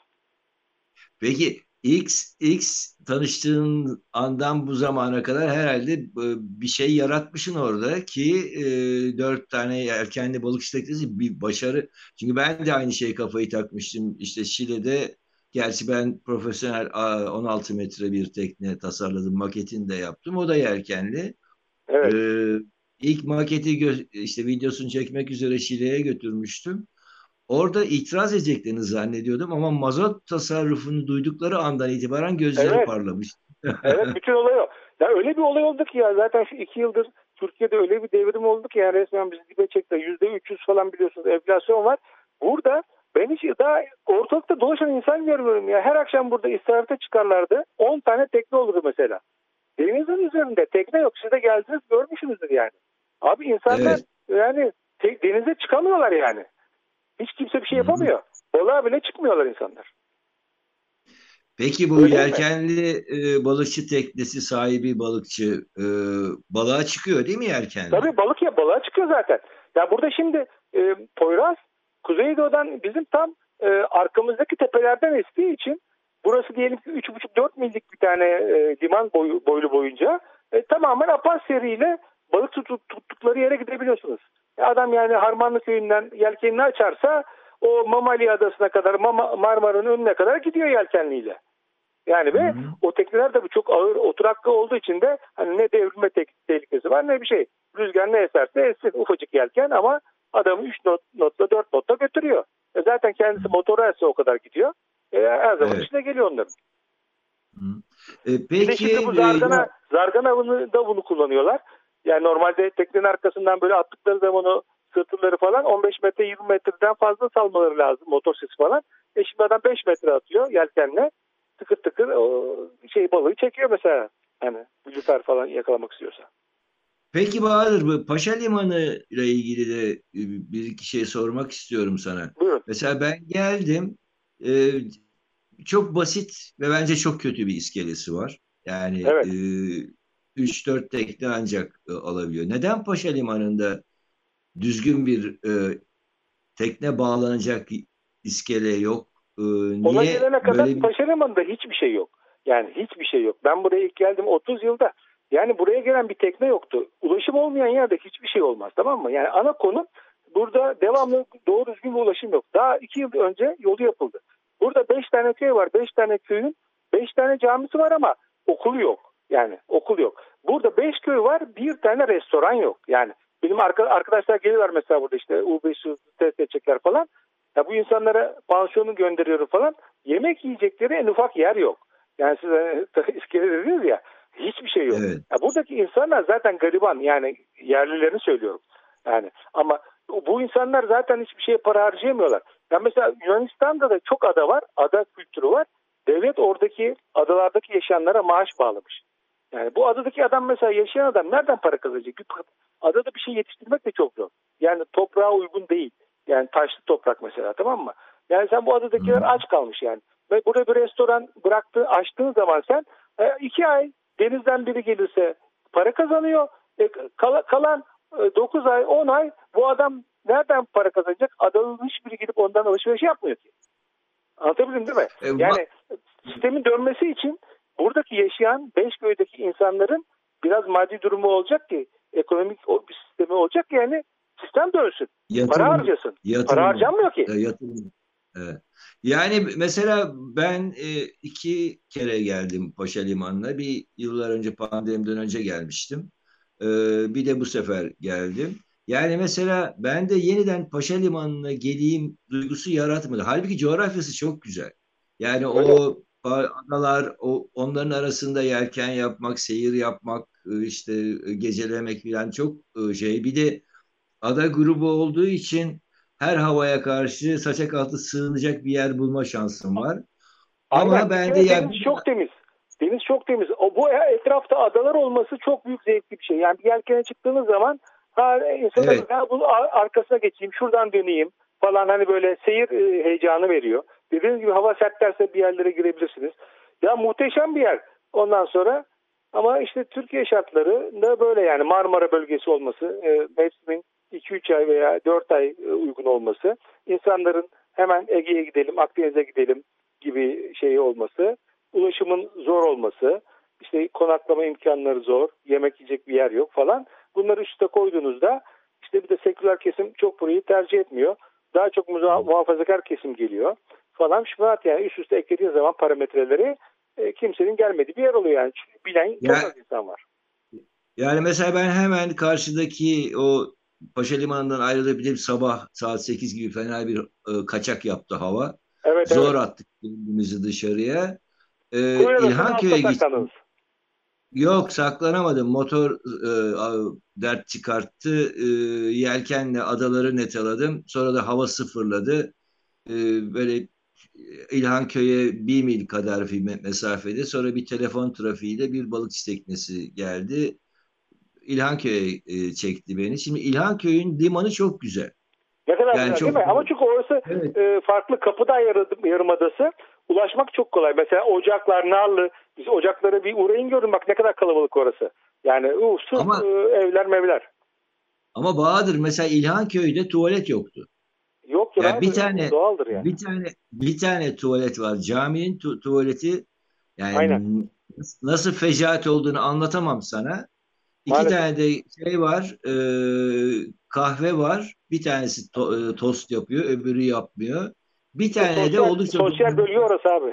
[SPEAKER 3] peki X X tanıştığın andan bu zamana kadar herhalde e, bir şey yaratmışsın orada ki e, dört tane yelkenli balıkçı teknesi bir başarı. Çünkü ben de aynı şeyi kafayı takmıştım. İşte Şile'de gerçi ben profesyonel a, on altı metre bir tekne tasarladım. Maketini de yaptım. O da yelkenli. E,
[SPEAKER 4] Evet.
[SPEAKER 3] ilk maketi gö- işte videosunu çekmek üzere Şile'ye götürmüştüm. Orada itiraz edeceklerini zannediyordum ama mazot tasarrufunu duydukları andan itibaren gözleri
[SPEAKER 4] Evet.
[SPEAKER 3] parlamış.
[SPEAKER 4] Evet bütün olay o. Ya öyle bir olay oldu ki ya zaten şu iki yıldır Türkiye'de öyle bir devrim oldu ki yani resmen bizi dibe çekti. Yüzde üç yüz falan biliyorsunuz enflasyon var. Burada ben hiç daha ortalıkta dolaşan insan görmüyorum ya. Her akşam burada istirahate çıkarlardı. on tane tekne olurdu mesela. Denizin üzerinde tekne yok. Siz de geldiniz görmüşsünüzdür yani. Abi insanlar
[SPEAKER 3] Evet.
[SPEAKER 4] yani te- denize çıkamıyorlar yani. Hiç kimse bir şey
[SPEAKER 3] Hı hı.
[SPEAKER 4] yapamıyor. Balığa bile çıkmıyorlar insanlar.
[SPEAKER 3] Peki bu
[SPEAKER 4] Öyle değil mi?
[SPEAKER 3] yelkenli e, balıkçı teknesi sahibi balıkçı e, balığa çıkıyor değil mi yelkenli?
[SPEAKER 4] Tabii balık ya balığa çıkıyor zaten. Ya burada şimdi e, Poyraz Kuzeydoğu'dan bizim tam e, arkamızdaki tepelerden estiği için burası diyelim ki üç buçuk dört millik bir tane e, liman boyu, boylu boyunca e, tamamen apanseriyle balık tut, tuttukları yere gidebiliyorsunuz. E, adam yani Harmanlı köyünden yelkenini açarsa o Mamali Adası'na kadar Mama, Marmara'nın önüne kadar gidiyor yelkenliyle. Yani ve hı hı. o tekneler de çok ağır oturaklı olduğu için de hani ne devrilme te- tehlikesi var ne bir şey. Rüzgar ne eserse essin, ufacık yelken ama adamı üç not, notla dört notla götürüyor. E zaten kendisi motoru else o kadar gidiyor. E her zaman evet. içine geliyor onların.
[SPEAKER 3] E, peki,
[SPEAKER 4] bir de şimdi bu zargana, e, zargana avını da bunu kullanıyorlar. Yani normalde teknenin arkasından böyle attıkları zaman o sırtırları falan on beş metre yirmi metreden fazla salmaları lazım, motor sesi falan. E şimdi adam beş metre atıyor yelkenle. Tıkır tıkır o şey balığı çekiyor mesela. Yani lüfer falan yakalamak istiyorsa.
[SPEAKER 3] Peki Bahadır, bu Paşa Limanı ile ilgili de bir iki şey sormak istiyorum sana.
[SPEAKER 4] Buyurun.
[SPEAKER 3] Mesela ben geldim, e, çok basit ve bence çok kötü bir iskelesi var. Yani evet. e, üç dört tekne ancak e, alabiliyor. Neden Paşa Limanı'nda düzgün bir e, tekne bağlanacak iskele yok? E,
[SPEAKER 4] Ona
[SPEAKER 3] niye
[SPEAKER 4] gelene kadar
[SPEAKER 3] bir...
[SPEAKER 4] Paşa Limanı'nda hiçbir şey yok. Yani hiçbir şey yok. Ben buraya ilk geldim otuz yılda. Yani buraya gelen bir tekne yoktu. Ulaşım olmayan yerde hiçbir şey olmaz, tamam mı? Yani ana konu burada devamlı doğru düzgün bir ulaşım yok. Daha iki yıl önce yolu yapıldı. Burada beş tane köy var. Beş tane köyün beş tane camisi var ama okulu yok. Yani okul yok. Burada beş köy var. Bir tane restoran yok. Yani benim arkadaşlar geliyorlar mesela burada işte U beş yüz test edecekler falan. Ya bu insanlara pansiyonu gönderiyorum falan. Yemek yiyecekleri en ufak yer yok. Yani size iskele dediniz ya. Hiçbir şey yok.
[SPEAKER 3] Evet.
[SPEAKER 4] Ya buradaki insanlar zaten gariban, yani yerlilerini söylüyorum. Yani ama bu insanlar zaten hiçbir şeye para harcayamıyorlar. Yani mesela Yunanistan'da da çok ada var, ada kültürü var. Devlet oradaki adalardaki yaşayanlara maaş bağlamış. Yani bu adadaki adam mesela yaşayan adam nereden para kazanacak? Adada bir şey yetiştirmek de çok zor. Yani toprağa uygun değil. Yani taşlı toprak mesela, tamam mı? Yani sen bu adadakiler hmm. aç kalmış yani. Ve burada bir restoran bıraktı, açtığın zaman sen e, iki ay denizden biri gelirse para kazanıyor. E, kal- kalan e, dokuz ay, on ay bu adam nereden para kazanacak? Adanın hiçbiri gidip ondan alışveriş yapmıyor ki. Anlatabildim değil mi? E, yani sistemin dönmesi için buradaki yaşayan beş köydeki insanların biraz maddi durumu olacak ki ekonomik bir sistemi olacak, yani sistem dönsün. Yatırım, para harcasın. Yatırım, para harcanmıyor ki.
[SPEAKER 3] Yatırım. Evet. Yani mesela ben e, iki kere geldim Paşa Limanı'na. Bir yıllar önce, pandemiden önce gelmiştim. E, bir de bu sefer geldim. Yani mesela ben de yeniden Paşa Limanı'na geleyim duygusu yaratmadı. Halbuki coğrafyası çok güzel. Yani öyle. O adalar, o onların arasında yelken yapmak, seyir yapmak, işte gecelemek falan çok şey. Bir de ada grubu olduğu için her havaya karşı saçak altı sığınacak bir yer bulma şansım var.
[SPEAKER 4] Aynen. Ama ben de deniz ya... çok temiz. Deniz çok temiz. O bu etrafta adalar olması çok büyük zevkli bir şey. Yani bir yelkene çıktığınız zaman ha, insanlar evet. ya, bu arkasına geçeyim, şuradan döneyim falan, hani böyle seyir heyecanı veriyor. Dediğiniz gibi hava sertlerse bir yerlere girebilirsiniz. Ya muhteşem bir yer. Ondan sonra ama işte Türkiye şartları da böyle, yani Marmara bölgesi olması, e, mevsimin iki üç ay veya dört ay uygun olması, insanların hemen Ege'ye gidelim, Akdeniz'e gidelim gibi şey olması, ulaşımın zor olması, işte konaklama imkanları zor, yemek yiyecek bir yer yok falan. Bunları üst üste koyduğunuzda işte bir de seküler kesim çok burayı tercih etmiyor. Daha çok muhafazakar kesim geliyor falan. Şubat yani üst üste eklediği zaman parametreleri e, kimsenin gelmediği bir yer oluyor yani. Çünkü bilen çok az insan var.
[SPEAKER 3] Yani mesela ben hemen karşıdaki o Paşa Limanı'ndan ayrılabilip sabah saat sekiz gibi fena bir e, kaçak yaptı hava.
[SPEAKER 4] Evet,
[SPEAKER 3] Zor
[SPEAKER 4] evet.
[SPEAKER 3] attık kendimizi dışarıya. E, İlhanköy'e gittim. Yok, saklanamadım. Motor e, dert çıkarttı. E, yelkenle adaları netaladım. Sonra da hava sıfırladı. E, böyle İlhanköy'e bir mil kadar bir mesafede. Sonra bir telefon trafiğiyle bir balıkçı teknesi geldi. İlhanköy'e e, çekti beni. Şimdi İlhanköy'ün limanı çok güzel.
[SPEAKER 4] Ne kadar
[SPEAKER 3] yani
[SPEAKER 4] güzel
[SPEAKER 3] çok...
[SPEAKER 4] değil mi? Ama çünkü orası evet. e, farklı, Kapıdağ Yarımadası. Ulaşmak çok kolay. Mesela Ocaklar, Narlı. Biz Ocaklara bir uğrayın, görün bak ne kadar kalabalık orası. Yani uh, sırf ama, e, evler mevler.
[SPEAKER 3] Ama Bahadır mesela İlhanköy'de tuvalet yoktu.
[SPEAKER 4] Yok doğaldır
[SPEAKER 3] Ya
[SPEAKER 4] abi.
[SPEAKER 3] bir tane
[SPEAKER 4] Doğaldır yani.
[SPEAKER 3] bir tane bir tane tuvalet var. Caminin tu- tuvaleti
[SPEAKER 4] Aynen.
[SPEAKER 3] yani nasıl fecaat olduğunu anlatamam sana. İki
[SPEAKER 4] Maalesef.
[SPEAKER 3] tane de şey var, e, kahve var. Bir tanesi to- e, tost yapıyor, öbürü yapmıyor. Bir
[SPEAKER 4] İşte
[SPEAKER 3] tane de
[SPEAKER 4] sosyal
[SPEAKER 3] oldukça
[SPEAKER 4] sosyal bölge orası abi.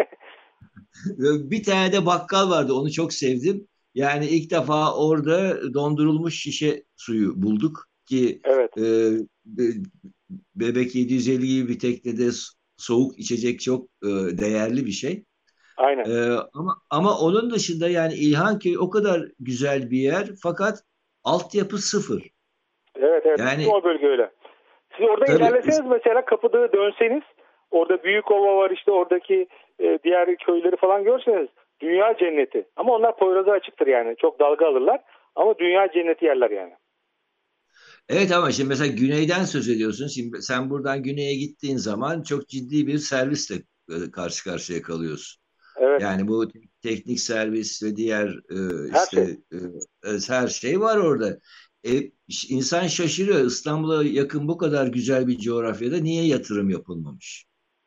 [SPEAKER 3] bir tane de bakkal vardı. Onu çok sevdim. Yani ilk defa orada dondurulmuş şişe suyu bulduk ki
[SPEAKER 4] Evet.
[SPEAKER 3] e, be- Bebek yedi yüz elli gibi bir teknede s- soğuk içecek çok e, değerli bir şey.
[SPEAKER 4] Aynen.
[SPEAKER 3] E, ama ama onun dışında yani İlhanköy o kadar güzel bir yer fakat altyapı sıfır.
[SPEAKER 4] Evet evet. Bütün
[SPEAKER 3] Yani
[SPEAKER 4] o bölge öyle. Siz orada
[SPEAKER 3] tabii
[SPEAKER 4] ilerleseniz mesela Kapıdağ'a dönseniz orada Büyükova var işte oradaki e, diğer köyleri falan görseniz dünya cenneti. Ama onlar Poyraz'a açıktır yani. Çok dalga alırlar. Ama dünya cenneti yerler yani.
[SPEAKER 3] evet ama şimdi mesela güneyden söz ediyorsun. Şimdi sen buradan güneye gittiğin zaman çok ciddi bir servisle e, karşı karşıya kalıyorsun.
[SPEAKER 4] Evet.
[SPEAKER 3] Yani bu te- teknik servis ve diğer e,
[SPEAKER 4] Her
[SPEAKER 3] işte
[SPEAKER 4] şey.
[SPEAKER 3] e, e, her şey var orada. E, ş- insan şaşırıyor. İstanbul'a yakın bu kadar güzel bir coğrafyada niye yatırım yapılmamış?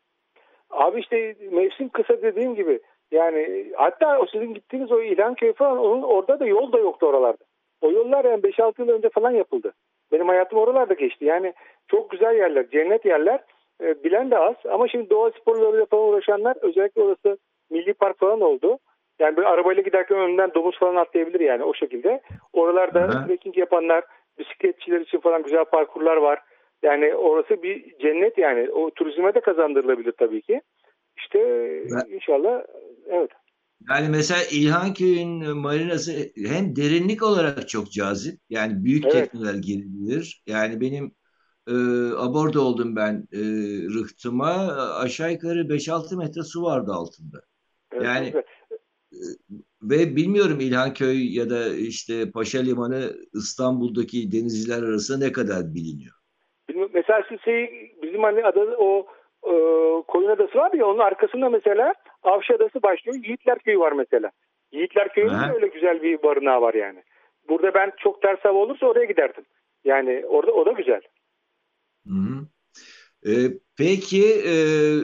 [SPEAKER 4] Abi işte mevsim kısa dediğim gibi. Yani hatta o sizin gittiğiniz o İlhanköy falan onun orada da yol da yoktu oralarda. O yollar yani beş altı yıl önce falan yapıldı. Benim hayatım oralarda geçti. Yani çok güzel yerler, cennet yerler. E, bilen de az ama şimdi doğa sporlarıyla falan uğraşanlar özellikle orası milli park falan oldu. Yani böyle arabayla giderken önünden domuz falan atlayabilir yani o şekilde. Oralarda
[SPEAKER 3] Aha.
[SPEAKER 4] trekking yapanlar, bisikletçiler için falan güzel parkurlar var. Yani orası bir cennet yani. O turizme de kazandırılabilir tabii ki. İşte inşallah evet.
[SPEAKER 3] Yani mesela İlhanköy'ün marinası hem derinlik olarak çok cazip. Yani büyük
[SPEAKER 4] Evet.
[SPEAKER 3] tekneler girebilir. Yani benim e, aborda oldum ben e, rıhtıma. Aşağı yukarı beş altı metre su vardı altında.
[SPEAKER 4] Evet çok
[SPEAKER 3] Yani
[SPEAKER 4] güzel.
[SPEAKER 3] e, ve bilmiyorum İlhanköy ya da işte Paşa Limanı İstanbul'daki denizciler arasında ne kadar biliniyor.
[SPEAKER 4] Bilmiyorum, mesela siz şey, bizim hani adada o e, Koyun Adası var ya onun arkasında mesela Avşa Adası başlıyor. Yiğitler Köyü var mesela. Yiğitler Köyü'nün de
[SPEAKER 3] Aha.
[SPEAKER 4] öyle güzel bir barınağı var yani. Burada ben çok ters hava olursa oraya giderdim. Yani orada o da güzel.
[SPEAKER 3] Hı hı. E, peki e,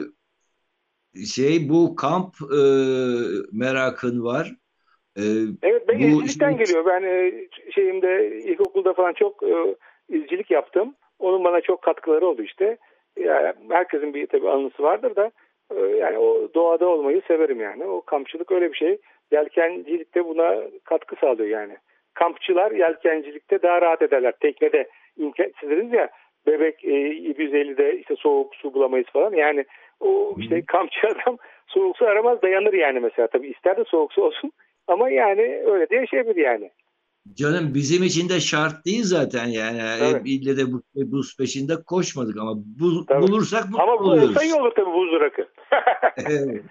[SPEAKER 3] şey bu kamp e, merakın var. E,
[SPEAKER 4] Evet ben
[SPEAKER 3] bu
[SPEAKER 4] izcilikten
[SPEAKER 3] şimdi
[SPEAKER 4] geliyor. Ben e, şeyimde ilkokulda falan çok e, izcilik yaptım. Onun bana çok katkıları oldu işte. Yani herkesin bir tabii anısı vardır da e, yani o doğada olmayı severim yani. O kampçılık öyle bir şey. Yelkencilikte buna katkı sağlıyor yani. Kampçılar yelkencilikte daha rahat ederler. Teknede imkan, siz dediniz ya bebek e, yedi yüz ellide işte soğuk su bulamayız falan. Yani o işte kampçı adam soğuk su aramaz dayanır yani mesela. Tabii ister de soğuk su olsun. Ama yani öyle de yaşayabilir yani.
[SPEAKER 3] canım bizim için de şart değil zaten yani.
[SPEAKER 4] Tabii.
[SPEAKER 3] Hep ille de bu, buz peşinde koşmadık ama bu,
[SPEAKER 4] Tabii.
[SPEAKER 3] bulursak mutlu
[SPEAKER 4] Ama bu olsa iyi
[SPEAKER 3] oluyoruz.
[SPEAKER 4] olur tabii buz rakı.
[SPEAKER 3] Evet.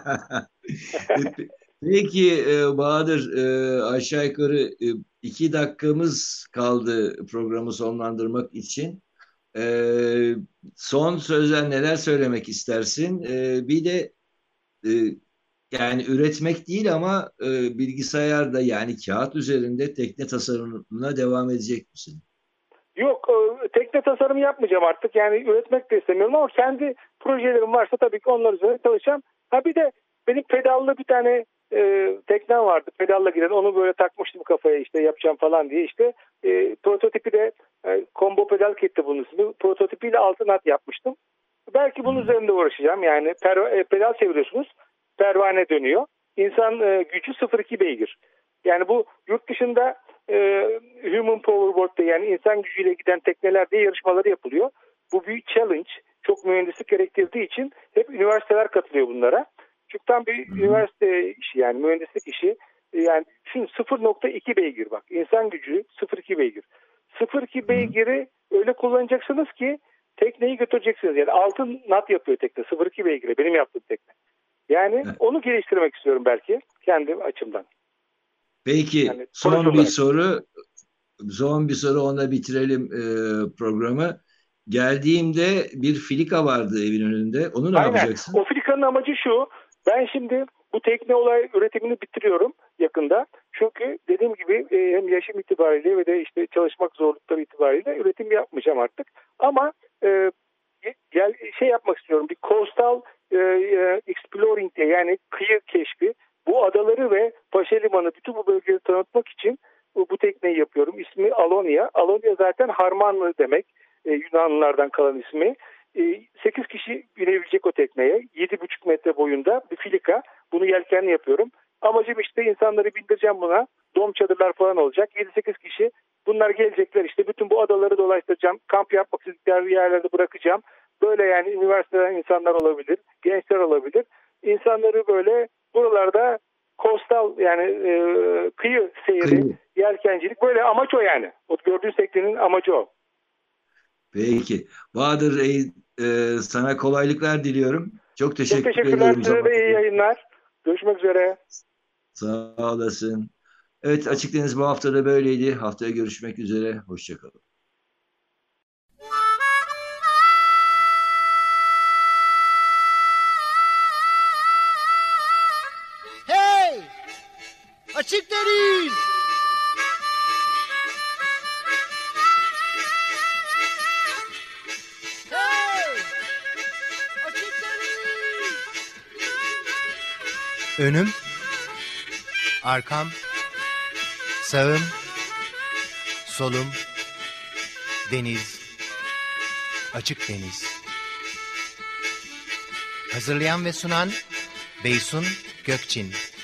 [SPEAKER 3] Peki e, Bahadır e, aşağı yukarı e, iki dakikamız kaldı programı sonlandırmak için. E, son sözler neler söylemek istersin? E, bir de e, yani üretmek değil ama e, bilgisayarda yani kağıt üzerinde tekne tasarımına devam edecek misin?
[SPEAKER 4] Yok e, tekne tasarım yapmayacağım artık. Yani üretmek de istemiyorum ama kendi projelerim varsa tabii ki onlar üzerine çalışacağım. Ha bir de benim pedallı bir tane e, teknem vardı. Pedalla giden onu böyle takmıştım kafaya işte yapacağım falan diye işte e, prototipi de e, combo pedal kit'ti bunun ismi. Prototipiyle altın hat yapmıştım. Belki bunun üzerinde uğraşacağım. Yani per, e, pedal çeviriyorsunuz. Pervane dönüyor. İnsan e, gücü sıfır virgül iki beygir. Yani bu yurt dışında e, Human Powerboat'ta yani insan gücüyle giden teknelerde yarışmaları yapılıyor. Bu büyük challenge. Çok mühendislik gerektirdiği için hep üniversiteler katılıyor bunlara. Çünkü tam bir
[SPEAKER 3] Hı hı.
[SPEAKER 4] üniversite işi yani mühendislik işi. E, Yani şimdi sıfır virgül iki beygir bak. İnsan gücü sıfır virgül iki beygir. sıfır virgül iki
[SPEAKER 3] Hı hı.
[SPEAKER 4] beygiri öyle kullanacaksınız ki tekneyi götüreceksiniz. Yani altın nat yapıyor tekne sıfır virgül iki beygire benim yaptığım tekne. Yani onu geliştirmek istiyorum belki kendi açımdan.
[SPEAKER 3] Peki
[SPEAKER 4] Yani proje
[SPEAKER 3] son bir
[SPEAKER 4] olarak.
[SPEAKER 3] soru, son bir soru ona bitirelim e, programı. Geldiğimde bir filika vardı evin önünde. Onu ne
[SPEAKER 4] Aynen.
[SPEAKER 3] yapacaksın?
[SPEAKER 4] O frikanın amacı şu. Ben şimdi bu tekne olay üretimini bitiriyorum yakında. Çünkü dediğim gibi e, hem yaşım itibariyle ve de işte çalışmak zorlukları itibariyle üretim yapmayacağım artık. Ama e, gel şey yapmak istiyorum. Bir coastal e, e, exploring diye, yani kıyı keşfi. Bu adaları ve Paşa Limanı, bütün bu bölgeleri tanıtmak için bu, bu tekneyi yapıyorum. İsmi Alonia. Alonia zaten harmanlı demek. E, Yunanlılardan kalan ismi. E, sekiz kişi binebilecek o tekneye. yedi buçuk metre boyunda bir filika. Bunu yelkenli yapıyorum. Amacım işte insanları bindireceğim buna. Dom çadırlar falan olacak. yedi sekiz kişi. Bunlar gelecekler, işte bütün bu adaları dolaştıracağım. Kamp yapmak istedikleri yerlerde bırakacağım. Böyle yani üniversiteden insanlar olabilir, gençler olabilir. İnsanları böyle buralarda coastal, yani e, kıyı seyri,
[SPEAKER 3] Kıyı.
[SPEAKER 4] yelkencilik, böyle amaç o yani. O gördüğün teknenin amacı o.
[SPEAKER 3] Peki. Bahadır, e, e, sana kolaylıklar diliyorum. Çok
[SPEAKER 4] Çok
[SPEAKER 3] teşekkür
[SPEAKER 4] teşekkürler,
[SPEAKER 3] ediyorum.
[SPEAKER 4] size de iyi
[SPEAKER 3] Zaman-
[SPEAKER 4] yayınlar. Görüşmek üzere.
[SPEAKER 3] Sağ olasın. Evet, Açık Deniz bu hafta da böyleydi. Haftaya görüşmek üzere. Hoşçakalın.
[SPEAKER 1] Hey! Açık deniz! Hey! Açık deniz!
[SPEAKER 2] Önüm, arkam, sağım, solum, deniz, açık deniz. Hazırlayan ve sunan Beysun Gökçin.